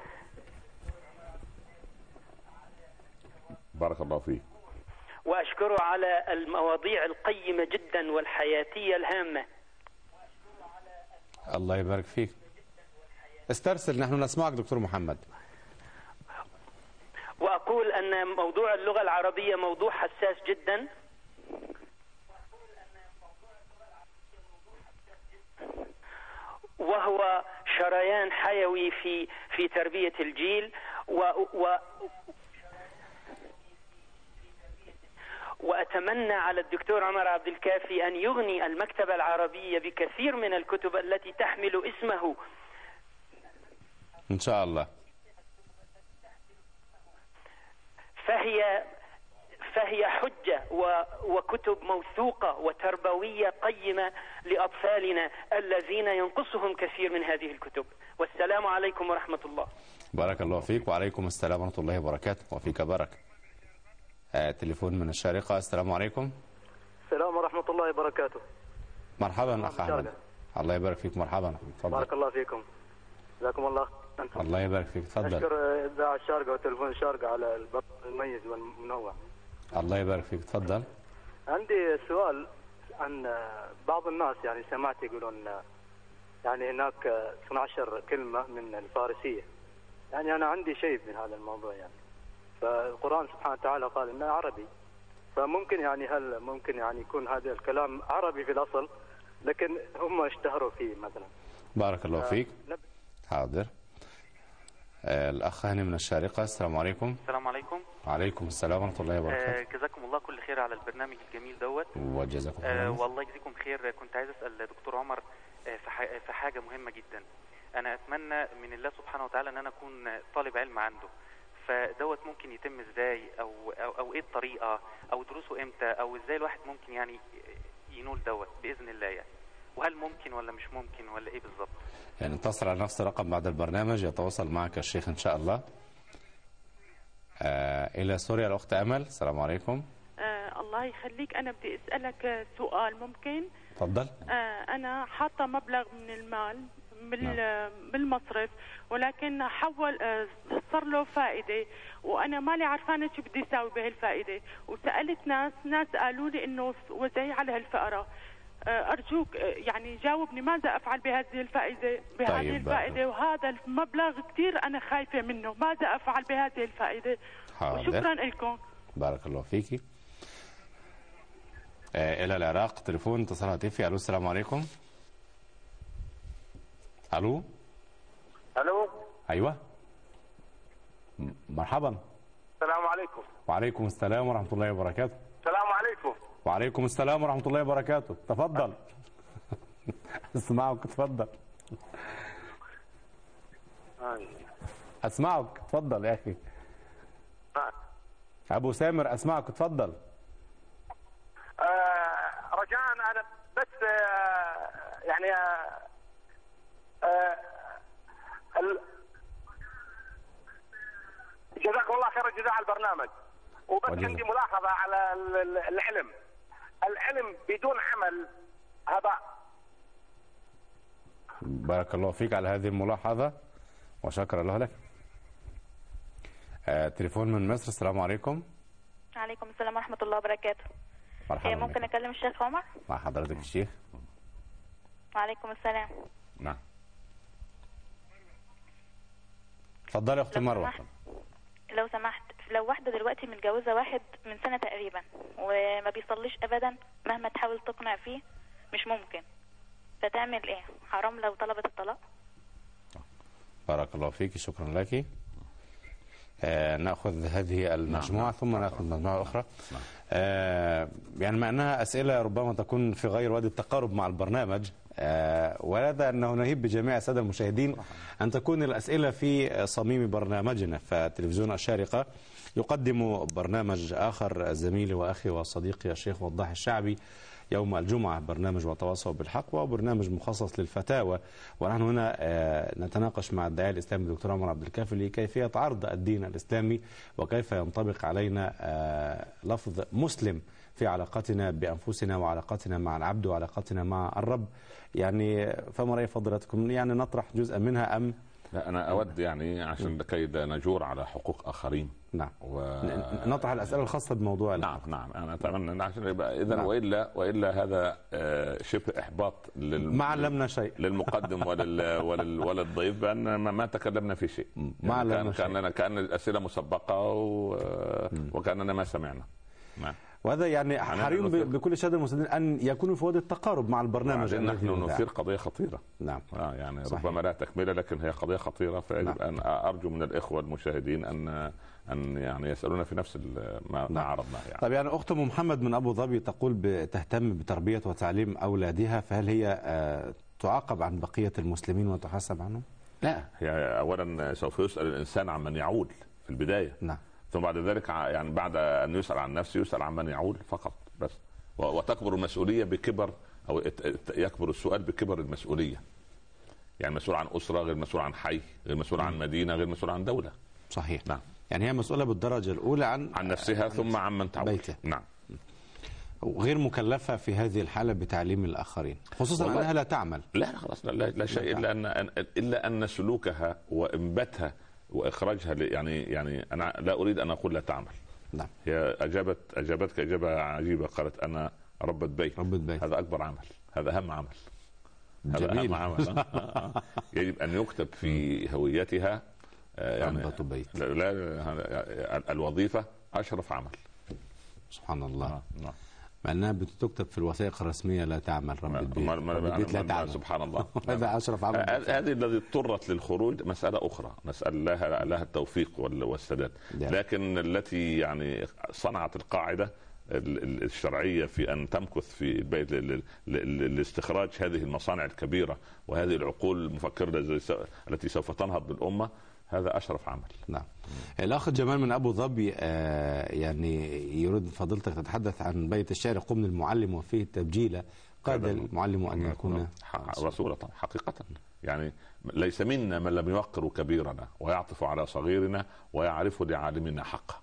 بارك الله فيك. وأشكره على المواضيع القيمة جدا والحياتية الهامة. الله يبارك فيك. استرسل نحن نسمعك دكتور محمد. وأقول أن موضوع اللغة العربية موضوع حساس جدا، وهو شريان حيوي في في تربية الجيل. و, و وأتمنى على الدكتور عمر عبد الكافي أن يغني المكتبة العربية بكثير من الكتب التي تحمل اسمه إن شاء الله. فهي فهي حجة وكتب موثوقة وتربوية قيمة لأطفالنا الذين ينقصهم كثير من هذه الكتب. والسلام عليكم ورحمة الله. بارك الله فيك. وعليكم السلام ورحمة الله وبركاته. وفيك بركة. آه تليفون من الشارقة، السلام عليكم. السلام ورحمة الله وبركاته. مرحبا أخ أحمد. الله يبارك فيك. مرحبا. تفضل. بارك الله فيكم. جزاكم الله. الله يبارك فيك. تفضل. أشكر إذاعة الشارقة وتلفون الشارقة على البرنامج المميز والمنوع. الله يبارك فيك. تفضل. عندي سؤال عن بعض الناس، يعني سمعت يقولون يعني هناك اثنتي عشرة كلمة من الفارسية. يعني أنا عندي شيء من هذا الموضوع، يعني فالقرآن سبحانه وتعالى قال إنه عربي، فممكن يعني هل ممكن يعني يكون هذا الكلام عربي في الأصل لكن هم اشتهروا فيه مثلا. بارك الله فيك. حاضر. آه الأخ هاني من الشارقة، السلام عليكم. السلام عليكم. وعليكم السلام ورحمة الله وبركاته. آه جزاكم الله كل خير على البرنامج الجميل دوت. وجزاكم الله. آه والله يجزيكم خير. كنت عايز أسأل دكتور عمر آه في حاجة مهمة جدا. أنا أتمنى من الله سبحانه وتعالى أن أنا أكون طالب علم عنده، فدوت ممكن يتم ازاي او او, أو ايه الطريقه او دروسه امتى او ازاي الواحد ممكن يعني ينول دوت باذن الله يعني، وهل ممكن ولا مش ممكن ولا ايه بالظبط؟ يعني اتصل على نفس الرقم بعد البرنامج يتواصل معك الشيخ ان شاء الله. آه الى سوريا الاخت امل، السلام عليكم. آه الله يخليك، انا بدي اسالك سؤال ممكن؟ تفضل. آه انا حاطه مبلغ من المال بالمصرف، ولكن حول آه صار له فائده، وانا مالي عرفانه شو بدي اسوي بهالفائده، وسالت ناس ناس قالوا لي انه وزعي على هالفقره. أرجوك يعني جاوبني، ماذا أفعل بهذه الفائدة بهذه طيب الفائدة وهذا المبلغ كثير أنا خايفة منه، ماذا أفعل بهذه الفائدة؟ وشكرا لكم. بارك الله فيكي. آه إلى العراق تليفون اتصال هاتفي. ألو السلام عليكم. ألو ألو أيوة مرحبا. السلام عليكم. وعليكم السلام ورحمة الله وبركاته. السلام عليكم. وعليكم السلام ورحمة الله وبركاته. تفضل. اسمعك تفضل. اسمعك تفضل يا اخي. ابو سامر اسمعك تفضل. آه رجاء انا بس آه يعني آه آه جزاكم الله خير الجزاء على البرنامج. وبس وجزاك. عندي ملاحظة على العلم. العلم بدون عمل هباء. بارك الله فيك على هذه الملاحظة وشكرا له لك. آه، تليفون من مصر، السلام عليكم. وعليكم السلام ورحمة الله وبركاته. مرحبا. ممكن أكلم الشيخ عمر؟ مع حضرتك الشيخ. وعليكم السلام. نعم. اتفضلي يا أختي مروة. لو سمحت، لو واحدة دلوقتي متجوزة واحد من سنة تقريبا وما بيصليش أبدا مهما تحاول تقنع فيه مش ممكن، فتعمل إيه؟ حرام لو طلبت الطلاق؟ بارك الله فيك، شكرا لك. آه نأخذ هذه المجموعة نعم. ثم نأخذ مجموعة أخرى. نعم. آه يعني مع أنها أسئلة ربما تكون في غير وادي التقارب مع البرنامج، آه ولذا أنه نهيب بجميع السادة المشاهدين أن تكون الأسئلة في صميم برنامجنا. فتلفزيون الشارقة يقدم برنامج آخر، زميلي وأخي وصديقي الشيخ وضاح الشعبي يوم الجمعة، برنامج وتواصوا بالحق، وبرنامج مخصص للفتاوى. ونحن هنا نتناقش مع الداعية الإسلامي الدكتور عمر عبد الكافي لكيفية عرض الدين الإسلامي وكيف ينطبق علينا لفظ مسلم في علاقتنا بأنفسنا وعلاقتنا مع العبد وعلاقتنا مع الرب. يعني فما رأي فضيلتكم؟ يعني نطرح جزءا منها أم؟ لا أنا أود يعني عشان لكي نجور على حقوق آخرين. نعم. و... نطرح الأسئلة الخاصة بموضوع. نعم نعم أنا أتمنى عشان يبقى إذا نعم. وإلا وإلا هذا شبه إحباط لل... ما علمنا شيء للمقدم ولل ولل وللضيف بأن ما, ما تكلمنا في شيء. ما يعني علمنا كان كان كأن الأسئلة مسبقة و... وكأننا ما سمعنا. نعم. وهذا يعني حري بكل الساده المسلمين ان يكونوا في وادي التقارب مع البرنامج. نحن نثير قضيه خطيره. نعم. آه يعني صحيح. ربما لا تكمله لكن هي قضيه خطيره، فيجب نعم. ان ارجو من الاخوه المشاهدين ان ان يعني يسالونا في نفس ما نعم. عرضناه. يعني. طيب يعني اخت محمد من ابو ظبي تقول تهتم بتربيه وتعليم اولادها، فهل هي تعاقب عن بقيه المسلمين وتحاسب عنهم؟ لا، هي اولا سوف يسال الانسان عن من يعول في البدايه. نعم. ثم بعد ذلك يعني بعد ان يسال عن نفسه يسال عن من يعول فقط بس. وتكبر المسؤوليه بكبر او يكبر السؤال بكبر المسؤوليه. يعني مسؤول عن اسره غير مسؤول عن حي، غير مسؤول عن مدينه، غير مسؤول عن دوله. صحيح. نعم. يعني هي مسؤوله بالدرجه الاولى عن عن نفسها ثم عن من تعول. بيته. نعم. وغير مكلفه في هذه الحاله بتعليم الاخرين، خصوصا انها لا تعمل. لا خلاص لا, لا شيء الا ان الا ان سلوكها وانباتها واخراجها يعني يعني انا لا اريد ان اقول لا تعمل. نعم. هي اجابت اجابتك اجابه عجيبه، قالت انا ربة بيت. ربة بيت. هذا اكبر عمل، هذا اهم عمل. هذا اهم عمل. يجب ان يكتب في هويتها يعني ربة بيت. لا, لا الوظيفه اشرف عمل. سبحان الله. آه. نعم. مع انها بتكتب في الوثائق الرسميه لا تعمل رب البيت. رب البيت لا تعمل. سبحان الله. هذا اشرف عمل. هذه الذي اضطرت للخروج مساله اخرى، نسال لها لها التوفيق والسداد. لكن التي يعني صنعت القاعده الشرعيه في ان تمكث في البيت لاستخراج هذه المصانع الكبيره وهذه العقول المفكره التي سوف تنهض بالامه، هذا اشرف عمل. نعم. الاخ جمال من ابو ظبي آه يعني يريد فضيلتك تتحدث عن بيت الشعر: قم المعلم وفيه التبجيل قاد المعلم ان يكون رسولا. حقيقه يعني ليس منا من لم يوقر كبيرنا ويعطف على صغيرنا ويعرف لعالمنا حقه.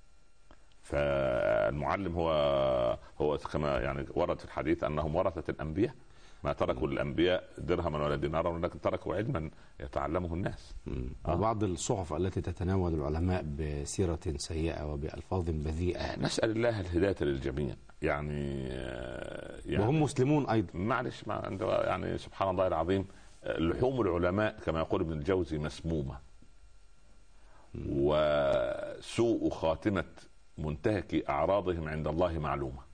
فالمعلم هو هو كما يعني ورد في الحديث انهم ورثه الانبياء، ما تركوا الانبياء درهما ولا دينارا ولكن تركوا علما يتعلمه الناس. آه. وبعض الصحف التي تتناول العلماء بسيره سيئه وبالفاظ بذيئه. نسال الله الهدايه للجميع يعني, يعني وهم مسلمون ايضا. معلش ما يعني سبحان الله العظيم، لحوم العلماء كما يقول ابن الجوزي مسمومه، وسوء خاتمه منتهك اعراضهم عند الله معلومه.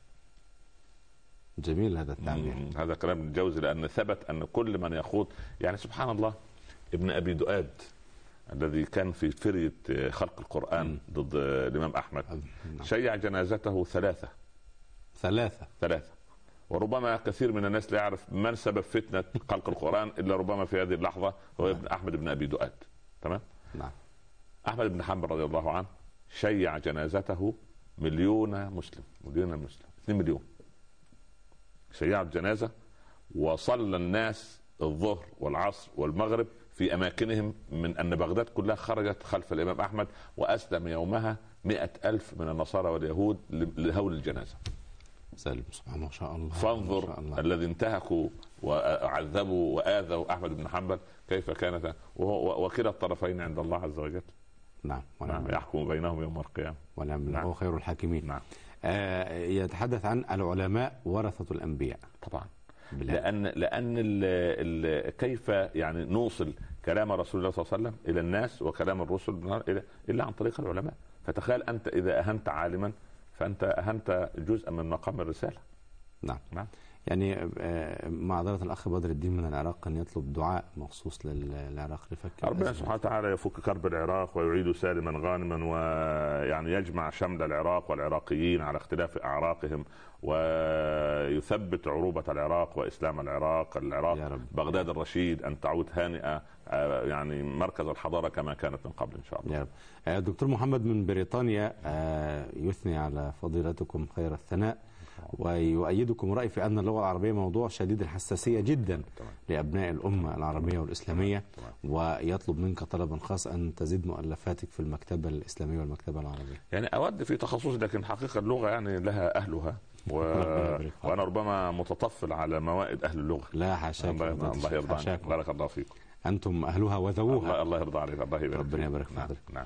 جميل هذا التعبير. هذا كلام ابن الجوزي، لان ثبت ان كل من يخوض يعني سبحان الله ابن ابي دؤاد الذي كان في فرية خلق القرآن م. ضد الامام احمد م. شيع جنازته ثلاثه ثلاثه ثلاثه وربما كثير من الناس لا يعرف من سبب فتنه خلق القرآن الا ربما في هذه اللحظه هو ابن احمد بن ابي دؤاد. تمام. نعم. احمد بن حنبل رضي الله عنه شيع جنازته مليون مسلم مليون مسلم اثنين مليون شيعوا الجنازه، وصلى الناس الظهر والعصر والمغرب في اماكنهم، من ان بغداد كلها خرجت خلف الامام احمد، واسلم يومها مئة الف من النصارى واليهود لهول الجنازه. سلم سبحان ما شاء الله. فانظر الله. الذي انتهكوا وعذبوا واذوا احمد بن حنبل كيف كانت، وكلا الطرفين عند الله عز وجل. نعم. نعم. يحكم بينهم يوم القيامه. ونعم. نعم. هو خير الحاكمين. نعم. آه يتحدث عن العلماء ورثة الأنبياء. طبعا. بلاد. لأن لأن ال ال كيف يعني نوصل كلام رسول الله صلى الله عليه وسلم إلى الناس وكلام الرسل إلا عن طريق العلماء. فتخيل أنت إذا أهنت عالما فأنت أهنت جزء من مقام الرسالة. نعم. نعم. يعني معذرة الأخ بدر الدين من العراق أن يطلب دعاء مخصوص للعراق لفك ربنا سبحانه وتعالى يفك كرب العراق ويعيد سالما غانما، ويعني يجمع شمل العراق والعراقيين على اختلاف أعراقهم، ويثبت عروبة العراق وإسلام العراق. العراق بغداد الرشيد أن تعود هانئة يعني مركز الحضارة كما كانت من قبل إن شاء الله. يا رب. دكتور محمد من بريطانيا يثني على فضيلتكم خير الثناء ويؤيدكم رأي في أن اللغة العربية موضوع شديد الحساسية جدا طبعا. لأبناء الأمة العربية والإسلامية طبعا. ويطلب منك طلبا خاص أن تزيد مؤلفاتك في المكتبة الإسلامية والمكتبة العربية. يعني أود في تخصصي، لكن حقيقة اللغة يعني لها أهلها و... وأنا ربما متطفل على موائد أهل اللغة. لا حاشاك. الله, الله يرضى عنك. بارك الله فيكم. أنتم أهلها وذووها. الله, الله يرضى عليك. الله يبارك. ربنا يبارك فيك. نعم. نعم.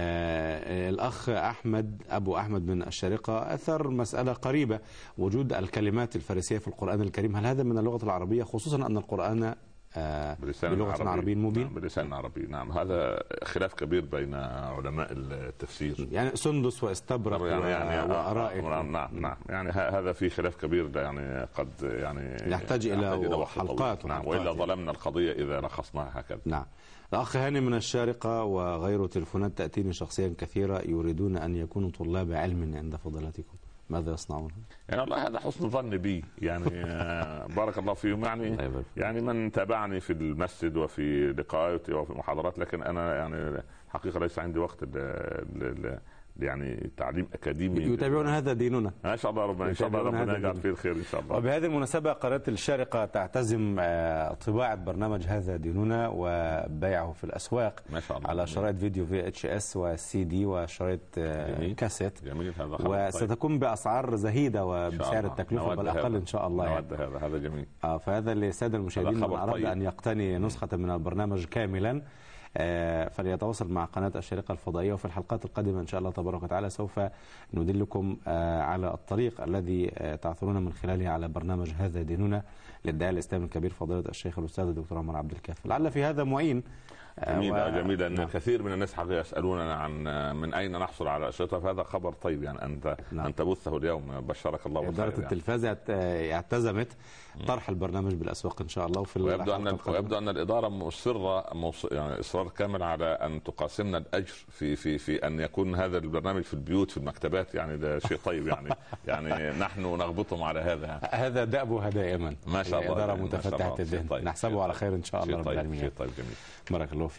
آه الأخ أحمد أبو أحمد من الشارقة أثر مسألة قريبة: وجود الكلمات الفارسية في القرآن الكريم، هل هذا من اللغة العربية، خصوصا أن القرآن آه بلغة عربي مبين؟ نعم بلسان عربي. نعم. هذا خلاف كبير بين علماء التفسير، يعني سندس واستبرق يعني يعني وآرائه. نعم نعم يعني يعني في خلاف كبير يعني قد يعني يحتاج إلى حلقات. نعم. وإلا ظلمنا القضية إذا لخصناها هكذا. نعم. الأخ هاني من الشارقة وغيره تلفونات تأتيني شخصيا كثيرة يريدون أن يكونوا طلاب علم عند فضلاتكم، ماذا يصنعون؟ يعني والله هذا حسن ظن بي يعني بارك الله فيهم. يعني يعني من تابعني في المسجد وفي لقاءات وفي محاضرات، لكن أنا يعني حقيقة ليس عندي وقت ل ل يعني تعليم اكاديمي. يتابعون هذا ديننا ان شاء الله. ربنا ان شاء الله ربنا يجعل فيه الخير ان شاء الله. وبهذه المناسبه قناه الشارقه تعتزم طباعه برنامج هذا ديننا وبيعه في الاسواق ما شاء الله على شرائط فيديو في اتش اس وسي دي وشرائط جميل. كاسيت. جميل. هذا وستكون باسعار زهيده وبسعر التكلفه بالاقل ان شاء الله. يعني. هذا هذا جميل. اه فهذا للساده المشاهدين من اراد طيب. ان يقتني نسخه من البرنامج كاملا آه فليتواصل مع قناة الشارقة الفضائية، وفي الحلقات القادمة إن شاء الله تبارك وتعالى سوف ندلكم آه على الطريق الذي آه تعثرون من خلاله على برنامج هذا ديننا للداعية الإسلامي الكبير فضيلة الشيخ الأستاذ الدكتور عمر عبد الكافي. لعل في هذا معين. جميل. و... جميل أن نعم. كثير من الناس حقيقة يسألوننا عن من أين نحصل على الأشرطة، فهذا خبر طيب يعني أنت نعم. أن تبثه اليوم. بشرك الله بالخير. إدارة التلفاز يعني. اعتزمت طرح البرنامج بالأسواق إن شاء الله. وفي ويبدو أن ويبدو أن الإدارة مصرة مص... يعني إصرار كامل على أن تقاسمنا الأجر في في في أن يكون هذا البرنامج في البيوت في المكتبات. يعني ده شيء طيب يعني يعني نحن نغبطهم على هذا. هذا دأبها دائما. ما شاء الله. إدارة متفتحة الذهن. طيب. نحسبه على خير إن شاء الله رب العالمين. طيب جميل. بارك الله فيك.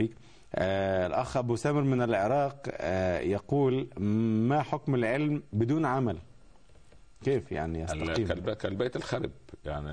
آه الأخ أبو سامر من العراق آه يقول: ما حكم العلم بدون عمل؟ كيف يعني يستقيم؟ كالبيت الخرب، يعني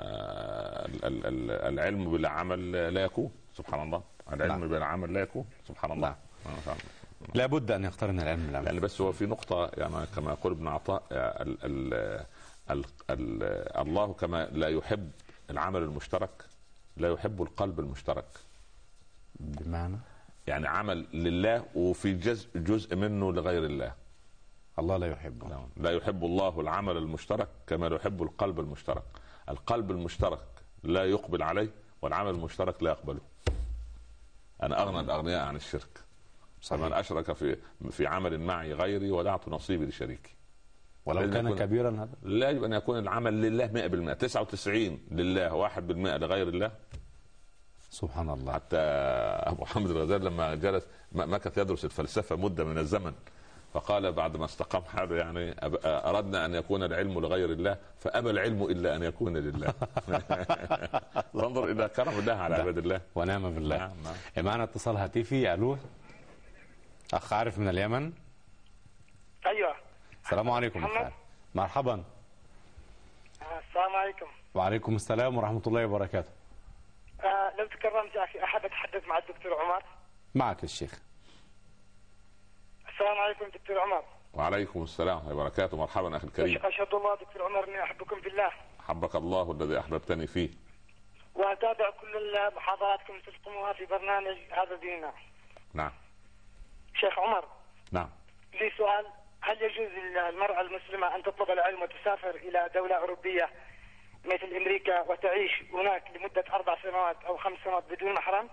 العلم بلا عمل لا يكون، سبحان الله. العلم نعم. بلا عمل لا يكون، سبحان الله. نعم. لا بد أن يقترن العلم بالعمل. يعني بس هو في نقطة، يعني كما يقول ابن عطاء، ال ال ال ال الله كما لا يحب العمل المشترك لا يحب القلب المشترك. بمعنى يعني عمل لله وفي جزء جزء منه لغير الله. الله لا يحبه. لا, لا يحب الله العمل المشترك كما لا يحب القلب المشترك. القلب المشترك لا يقبل عليه، والعمل المشترك لا يقبله. أنا أغنى الأغنياء عن الشرك. فمن أشرك في في عمل معي غيري ودعت نصيبي لشريكي. ولو كان كبيرا هذا لا يجب أن يكون العمل لله مئة بالمئة. تسعة وتسعين لله واحد بالمئة لغير الله. سبحان الله. حتى أبو حامد الغزالي لما جلس مكث يدرس الفلسفة مدة من الزمن، فقال بعد ما استقام حاله: يعني أردنا أن يكون العلم لغير الله فأبى العلم إلا أن يكون لله. فانظر إلى كرم الله على عباد الله. ونعم بالله. نعم نعم. معنا اتصال هاتفي. ألو، أخ عارف من اليمن. أيوة. السلام عليكم. محمد. مرحبا. السلام عليكم. وعليكم السلام ورحمة الله وبركاته. آه لو تكرمت يا أخي أحب أتحدث مع الدكتور عمر. معك الشيخ. السلام عليكم دكتور عمر. وعليكم السلام ورحمة الله وبركاته. مرحبا أخي الكريم. أشهد الله دكتور عمر أني أحبكم في الله. حبك الله الذي أحببتني فيه. وأتابع كل محاضراتكم تلقموها في برنامج هذا ديننا. نعم. شيخ عمر. نعم. لي سؤال: هل يجوز للمرأة المسلمة أن تطلب العلم وتسافر إلى دولة أوروبية مثل أمريكا وتعيش هناك لمدة أربع سنوات أو خمس سنوات بدون محرم؟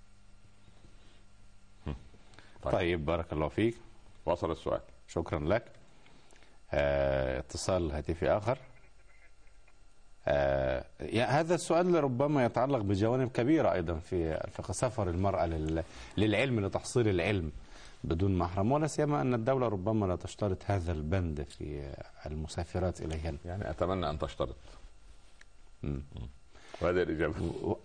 طيب, طيب بارك الله فيك. وصل السؤال. شكرا لك. آه اتصال هاتفي آخر. آه يعني هذا السؤال ربما يتعلق بجوانب كبيرة أيضا في الفقه. سفر المرأة لل... للعلم لتحصيل العلم بدون محرم، ولا سيما أن الدولة ربما لا تشترط هذا البند في المسافرات إليهن. يعني أتمنى أن تشترط. مم. وهذه الإجابة.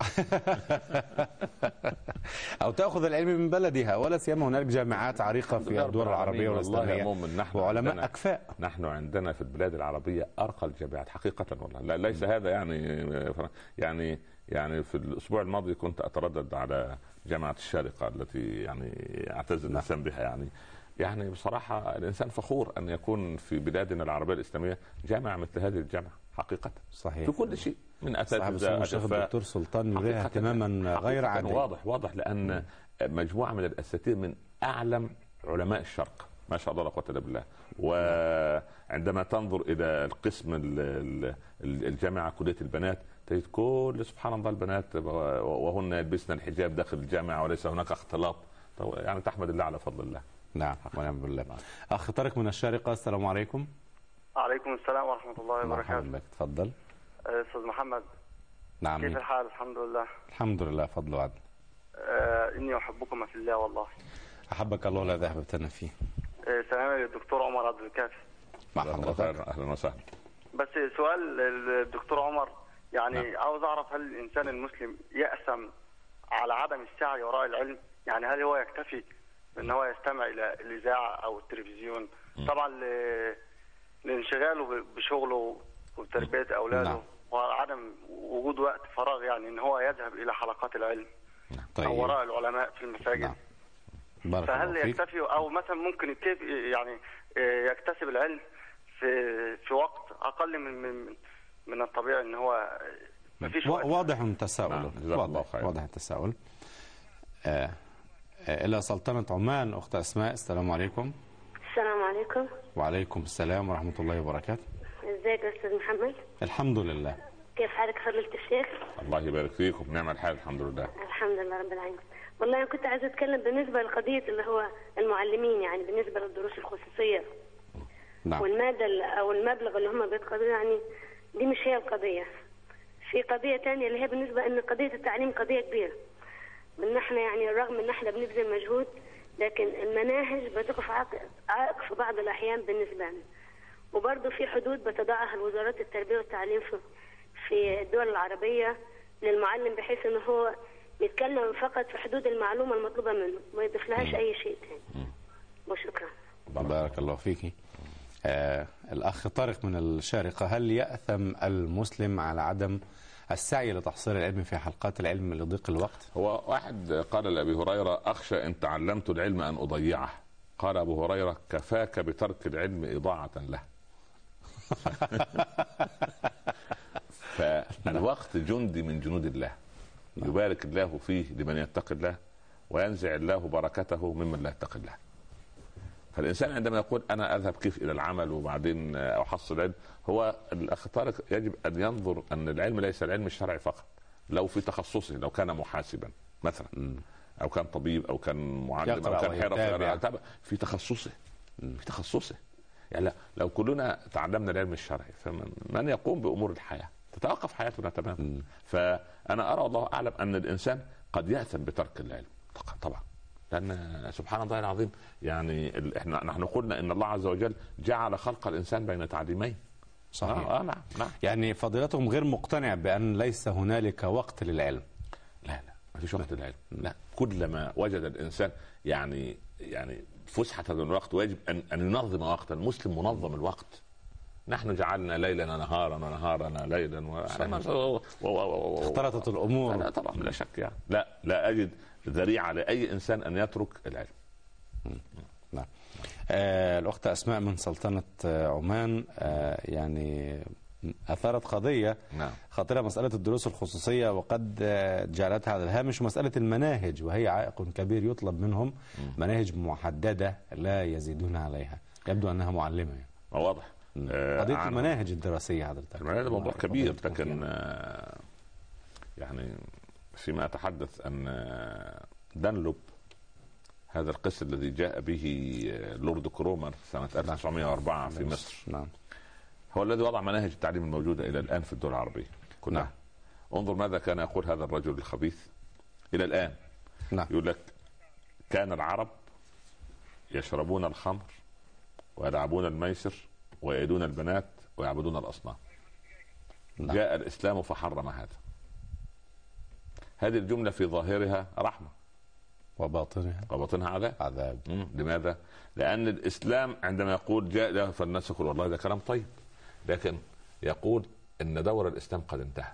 أو تأخذ العلم من بلدها، ولا سيما هناك جامعات عريقة في الدول العربية والإسلامية وعلماء أكفاء. نحن عندنا في البلاد العربية أرقى الجامعات حقيقة والله. لا ليس هذا يعني يعني يعني في الأسبوع الماضي كنت أتردد على جامعة الشارقة التي يعني أعتز الإنسان بها. يعني يعني بصراحة الإنسان فخور أن يكون في بلادنا العربية الإسلامية جامعة مثل هذه الجامعة حقيقة. صحيح. في كل شيء من أساتذة. الشيخ الدكتور سلطان يريها اهتماما غير عادي. واضح واضح لأن مجموعة من الأساتذة من أعلم علماء الشرق، ما شاء الله لا قوة إلا بالله. وعندما تنظر إلى القسم الجامعة كلية البنات تجد كل سبحان الله البنات وهن يلبسن الحجاب داخل الجامعة وليس هناك اختلاط. يعني تحمد الله على فضل الله. نعم ونعم بالله. أخ طارق من الشارقة. السلام عليكم. وعليكم السلام ورحمة الله وبركاته. مرحبا بك. تفضل. أستاذ محمد. نعم. كيف الحال؟ الحمد لله. الحمد لله فضل وعدل. آه إني أحبكم في الله والله. أحبك الله الذي أحببتنا فيه. آه سلام للدكتور عمر عبد الكافي. مع حضرتك. أهلا وسهلا. بس سؤال الدكتور عمر، يعني نعم. عاوز أعرف هل الإنسان المسلم يأثم على عدم السعي وراء العلم؟ يعني هل هو يكتفي ان هو يستمع الى الاذاعه او التلفزيون طبعا لانشغاله بشغله وتربيه اولاده نعم. وعدم وجود وقت فراغ، يعني ان هو يذهب الى حلقات العلم طيب. او وراء العلماء في المساجد نعم. فهل يكتفي او مثلا ممكن يعني يكتسب العلم في في وقت اقل من من من الطبيعي ان هو ما فيش وقت؟ واضح التساؤل. نعم. واضح, واضح التساؤل. آه. إلى سلطنة عمان أخت أسماء. السلام عليكم. السلام عليكم. وعليكم السلام ورحمة الله وبركاته. ازيك يا أستاذ محمد؟ الحمد لله. كيف حالك فضيلة الشيخ؟ الله يبارك فيكم. نعم الحال الحمد لله. الحمد لله رب العالمين. والله أنا كنت عايزة أتكلم بالنسبة لقضية اللي هو المعلمين، يعني بالنسبة للدروس الخصوصية. نعم. والمادة أو المبلغ اللي هم بيتقاضوا، يعني دي مش هي القضية. في قضية تانية اللي هي بالنسبة أن قضية التعليم قضية كبيرة. من احنا يعني رغم ان احنا بنبذل مجهود، لكن المناهج بتقف عائق في بعض الاحيان بالنسبه لنا. وبرضه في حدود بتضعها الوزارات التربيه والتعليم في في الدول العربيه للمعلم، بحيث ان هو بيتكلم فقط في حدود المعلومة المطلوبة منه، ما يضيف لهاش أي شيء ثاني. وشكرا. بارك الله فيك. آه الأخ طارق من الشارقة: هل يأثم المسلم على عدم السعي لتحصيل العلم في حلقات العلم لضيق الوقت؟ هو واحد قال لأبي هريرة: أخشى إن تعلمت العلم أن أضيعه. قال أبو هريرة: كفاك بترك العلم إضاعة له. فالوقت جندي من جنود الله، يبارك الله فيه لمن يتقي الله وينزع الله بركته ممن لا يتقي الله. فالإنسان عندما يقول أنا أذهب كيف إلى العمل وبعدين أحصل العلم، هو الأخ طارق يجب أن ينظر أن العلم ليس العلم الشرعي فقط. لو في تخصصه، لو كان محاسبا مثلا، أو كان طبيب، أو كان معلم، أو كان حرفي، في تخصصه في تخصصه يعني لو كلنا تعلمنا العلم الشرعي، فمن يقوم بأمور الحياة تتوقف حياتنا تماما. فأنا أرى الله أعلم أن الإنسان قد يأثم بترك العلم طبعا، لأن سبحان الله العظيم يعني احنا نحن قلنا ان الله عز وجل جعل خلق الانسان بين تعليمين. صحيح. آه آه نعم نعم. يعني فضيلتهم غير مقتنع بان ليس هنالك وقت للعلم. لا لا ما فيش وقت للعلم، لا. كلما وجد الانسان يعني يعني فسحة الوقت ويجب ان ان ينظم وقتا. المسلم منظم الوقت. نحن جعلنا ليلنا نهارا ونهارنا ليلا و... اختلطت الامور. لا طبعا لا شك يعني لا لا اجد ذريعة لأي إنسان أن يترك العلم. نعم. آه الأخت أسماء من سلطنة عمان آه يعني أثارت قضية نعم. خطيرة، مسألة الدروس الخصوصية، وقد جعلتها على الهامش مسألة المناهج، وهي عائق كبير يطلب منهم مناهج محددة لا يزيدون عليها. يبدو أنها معلمة يعني. واضح. آه قضية المناهج الدراسية حضرتك. المناهج موضوع كبير، لكن آه يعني فيما أتحدث أن دانلوب هذا القس الذي جاء به لورد كرومر سنة ألف وتسعمائة وأربعة في مصر، نعم. هو الذي وضع مناهج التعليم الموجودة إلى الآن في الدول العربية كلها. نعم. انظر ماذا كان يقول هذا الرجل الخبيث إلى الآن. نعم. يقول لك: كان العرب يشربون الخمر ويلعبون الميسر ويأيدون البنات ويعبدون الأصنام. نعم. جاء الإسلام فحرم هذا. هذه الجملة في ظاهرها رحمة، وباطنها وباطنها عذاب. عذاب. لماذا؟ لأن الإسلام عندما يقول جاء له فالناس يقول والله ده كلام طيب، لكن يقول إن دور الإسلام قد انتهى.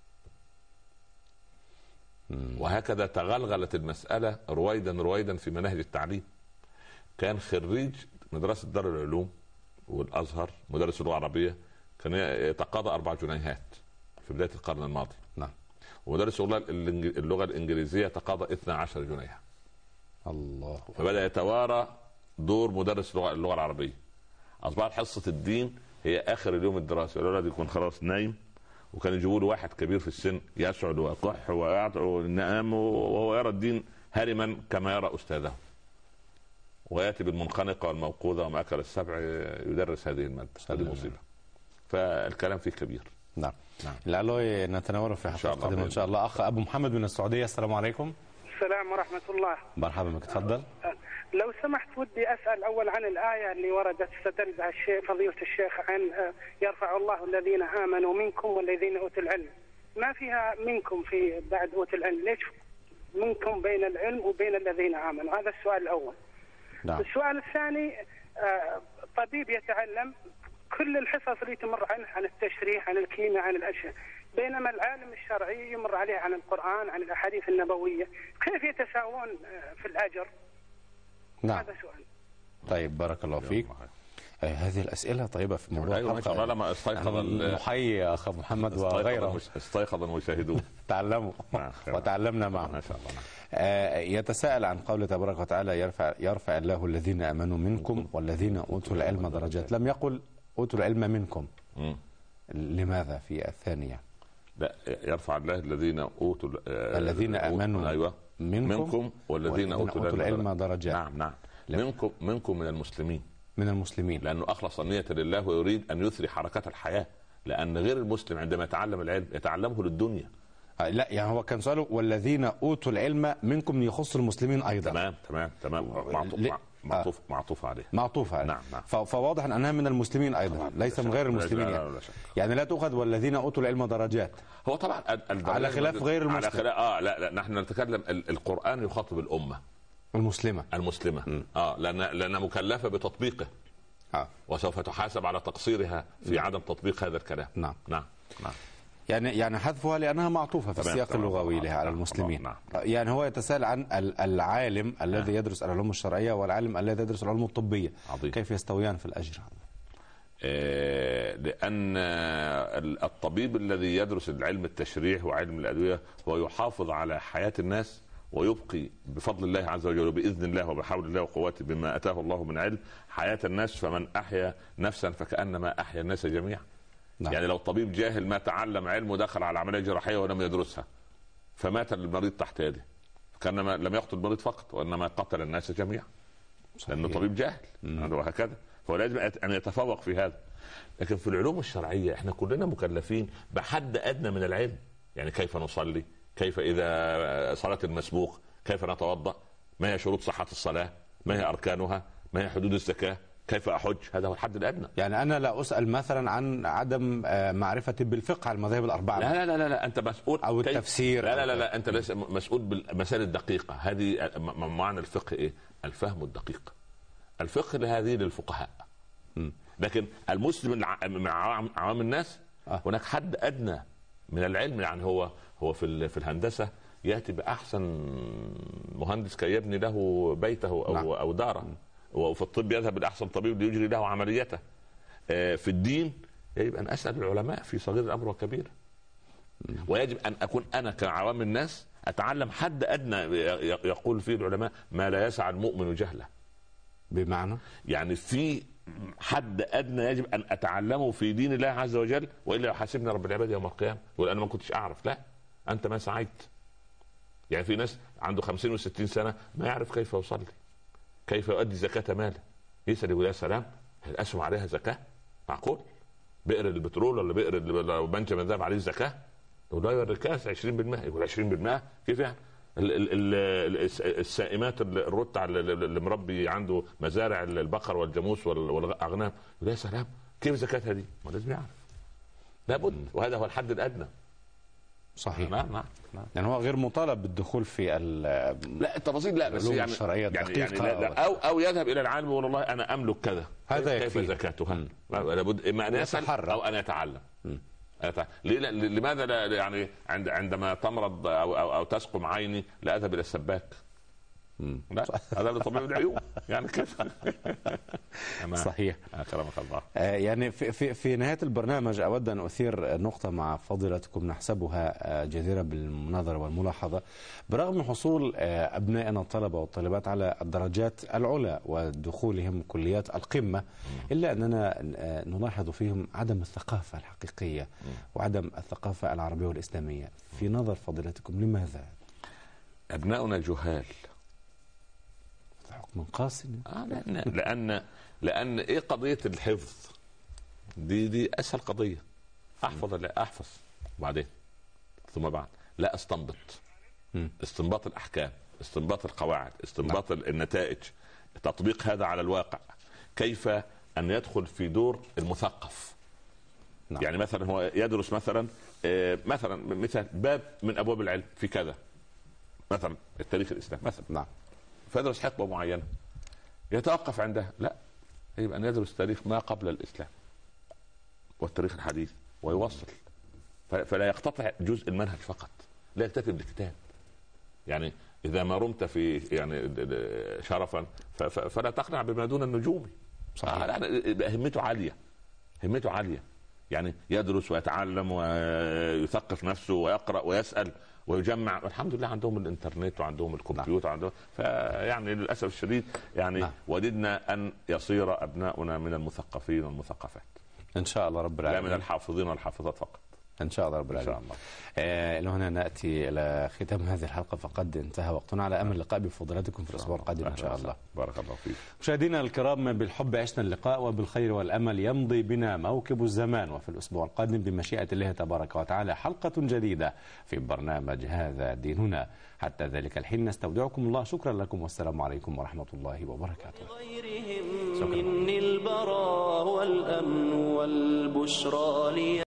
مم. وهكذا تغلغلت المسألة رويدا رويدا في مناهج التعليم. كان خريج مدرسة دار العلوم والأزهر مدرس اللغة العربية كان يتقاضى أربع جنيهات في بداية القرن الماضي. نعم. ومدرس اللغة الإنجليزية تقاضى اثنا عشر جنيها. الله. فبدأ يتوارى دور مدرس اللغة العربية. أصبحت حصة الدين هي آخر اليوم الدراسي، الولد يكون خلاص نايم، وكان يجيبوا له واحد كبير في السن يسعد ويكح وينام وهو يرى الدين هرما كما يرى أستاذه، ويأتي بالمنخنقة والموقوذة وما أكل السبع يدرس هذه المادة. هذه مصيبة. فالكلام فيه كبير. نعم. نعم. لعله نتناول في حلقة قادمة إن شاء الله. أخ أبو محمد من السعودية، السلام عليكم. السلام ورحمة الله. مرحبا بك، تفضل. لو سمحت ودي أسأل أول عن الآية اللي وردت استدل بها الشيخ فضيلة الشيخ عن يرفع الله الذين آمنوا منكم والذين أوتوا العلم. ما فيها منكم في بعد أوتوا العلم؟ ليش منكم بين العلم وبين الذين آمنوا؟ هذا السؤال الأول. نعم. السؤال الثاني، طبيب يتعلم كل الحصص اللي تمر عنه عن التشريح عن الكيمياء عن الأشياء، بينما العالم الشرعي يمر عليه عن القرآن عن الأحاديث النبوية، كيف يتساوون في الأجر؟ نعم. هذا سؤال. طيب بارك الله فيك. آه هذه الأسئلة طيبة في موضوع الحلقة. لما استيقظ نحيي أخ محمد وغيره استيقظ المشاهدون تعلموا وتعلمنا معهم ما شاء الله. آه يتساءل عن قوله تبارك وتعالى يرفع يرفع الله الذين آمنوا منكم والذين أوتوا العلم درجات، لم يقل أوتوا العلم منكم. م. لماذا في الثانية؟ لا، يرفع الله الذين أوتوا الذين آمنوا أيوة منكم, منكم والذين أوتوا العلم درجات. نعم نعم. منكم منكم من المسلمين من المسلمين لأنه أخلص النية لله ويريد أن يثري حركات الحياة، لأن غير المسلم عندما يتعلم العلم يتعلمه للدنيا. آه لا يعني هو كان سؤاله والذين أوتوا العلم منكم يخص المسلمين أيضا. تمام تمام تمام. معطوف معطوف عليه معطوف عليه. نعم نعم. فواضح انها من المسلمين ايضا، ليس من غير المسلمين. لا يعني. لا لا شك. يعني لا تؤخذ والذين اوتوا العلم درجات. هو طبعا على خلاف غير المسلم. على خلاف اه لا لا نحن نتكلم القرآن يخاطب الامه المسلمه المسلمه م. اه لان لان مكلفه بتطبيقه آه. وسوف تحاسب على تقصيرها في عدم تطبيق هذا الكلام. نعم نعم نعم. يعني يعني حذفها لأنها معطوفة في السياق اللغوي لها على المسلمين. نعم. يعني هو يتساءل عن العالم الذي نعم. يدرس العلوم الشرعية والعالم الذي يدرس العلوم الطبية. عظيم. كيف يستويان في الأجر؟ آه لأن الطبيب الذي يدرس العلم التشريح وعلم الأدوية هو يحافظ على حياة الناس ويبقي بفضل الله عز وجل وبإذن الله وبحول الله وقوته بما أتاه الله من علم حياة الناس. فمن أحيا نفسا فكأنما أحيا الناس جميعا. نعم. يعني لو الطبيب جاهل ما تعلم علمه دخل على عملية جراحية ولم يدرسها فمات المريض تحت يده كأنما لم يقتل المريض فقط وإنما قتل الناس جميعا. صحيح. لأنه طبيب جاهل وهكذا. فهو لازم أن يتفوق في هذا. لكن في العلوم الشرعية احنا كلنا مكلفين بحد أدنى من العلم. يعني كيف نصلي، كيف إذا صلاة المسبوق، كيف نتوضأ، ما هي شروط صحة الصلاة، ما هي أركانها، ما هي حدود الزكاة، كيف أحج. هذا هو الحد الأدنى. يعني أنا لا أسأل مثلا عن عدم معرفة بالفقه على المذاهب الأربعة. لا لا لا لا أنت مسؤول أو التفسير. لا لا لا, لا أنت ليس مسؤول بالمسائل الدقيقة. هذه معنى الفقه إيه؟ الفهم الدقيق. الفقه لهذه للفقهاء. م. لكن المسلم مع عوام الناس آه. هناك حد أدنى من العلم. يعني هو هو في في الهندسة يأتي بأحسن مهندس كي يبني له بيته أو نعم. أو داره. وفي الطب يذهب لأحسن طبيب ليجري له عمليته. في الدين يجب أن أسأل العلماء في صغير الأمر وكبير. ويجب أن أكون أنا كعوام الناس أتعلم حد أدنى يقول فيه العلماء ما لا يسع المؤمن جهله. بمعنى يعني في حد أدنى يجب أن أتعلمه في دين الله عز وجل وإلا يحاسبني رب العباد يوم القيامة يقول أنا ما كنتش أعرف. لا أنت ما سعيت. يعني في ناس عنده خمسين وستين سنة ما يعرف كيف يصلي، كيف يؤدي زكاة ماله. يسأل يقول يا سلام الأسهم عليها زكاة؟ معقول؟ بئر البترول ولا بئر بنجم الذهب عليه زكاة؟ يقول لا الركاز عشرين بالمئة. يقول عشرين بالمئة كيف يعني؟ السائمات الرتع اللي مربي عنده مزارع البقر والجاموس والأغنام يقول يا سلام كيف زكاتها دي؟ ما لازم يعرف لابد. وهذا هو الحد الأدنى. صحيح. نعم نعم. يعني هو غير مطالب بالدخول في لا التفاصيل لا بس يعني الشرعية يعني, يعني لا لا او او يذهب الى العالم ويقول والله انا املك كذا هذا كيف زكاتها. لابد اما ان يسأل او ان يتعلم. ليه لماذا لا يعني عند عندما تمرض او او, أو تسقم عيني لا اذهب الى السباك؟ لا هذا لطبيب العيون يعني كيف. صحيح. كرمك الله. يعني في في في نهايه البرنامج اود ان اثير نقطه مع فضيلتكم نحسبها جديره بالمناظره والملاحظه. برغم حصول ابنائنا الطلبه والطالبات على الدرجات العلى ودخولهم كليات القمه الا اننا نلاحظ فيهم عدم الثقافه الحقيقيه وعدم الثقافه العربيه والاسلاميه. في نظر فضيلتكم لماذا؟ ابناؤنا جهال. من قاسي. آه لأن لأن لأن إيه قضية الحفظ دي دي أسهل قضية. أحفظ لا أحفظ بعدين ثم بعد لا أستنبط. استنباط الأحكام، استنباط القواعد، استنباط نعم. النتائج، تطبيق هذا على الواقع. كيف أن يدخل في دور المثقف. نعم. يعني مثلا هو يدرس مثلا آه مثلا مثل باب من أبواب العلم في كذا مثلا التاريخ الإسلامي مثلا. نعم. فيدرس حقبة معينة يتوقف عندها. لا يجب أن يدرس تاريخ ما قبل الإسلام والتاريخ الحديث ويوصل. فلا يقتطع جزء المنهج فقط، لا يكتفي بالكتاب. يعني إذا ما رمت في يعني شرفا فلا تقنع بما دون النجوم. صحيح. همته عالية، همته عالية. يعني يدرس ويتعلم ويثقف نفسه ويقرأ ويسأل ويجمع. الحمد لله عندهم الانترنت وعندهم الكمبيوتر. نعم. عندهم فيعني للاسف الشديد يعني نعم. وددنا ان يصير ابناؤنا من المثقفين والمثقفات ان شاء الله رب العالمين، لا من الحافظين والحافظات فقط. ان شاء الله رب العالمين. الى هنا ناتي الى ختام هذه الحلقه، فقد انتهى وقتنا، على امل اللقاء بفضيلتكم في الاسبوع القادم ان شاء الله. بارك الله فيك. مشاهدينا الكرام، بالحب عشنا اللقاء وبالخير والامل يمضي بنا موكب الزمان، وفي الاسبوع القادم بمشيئه الله تبارك وتعالى حلقه جديده في برنامج هذا ديننا. حتى ذلك الحين نستودعكم الله، شكرا لكم والسلام عليكم ورحمه الله وبركاته. غيرهم مني البراء والامن والبشرى لي.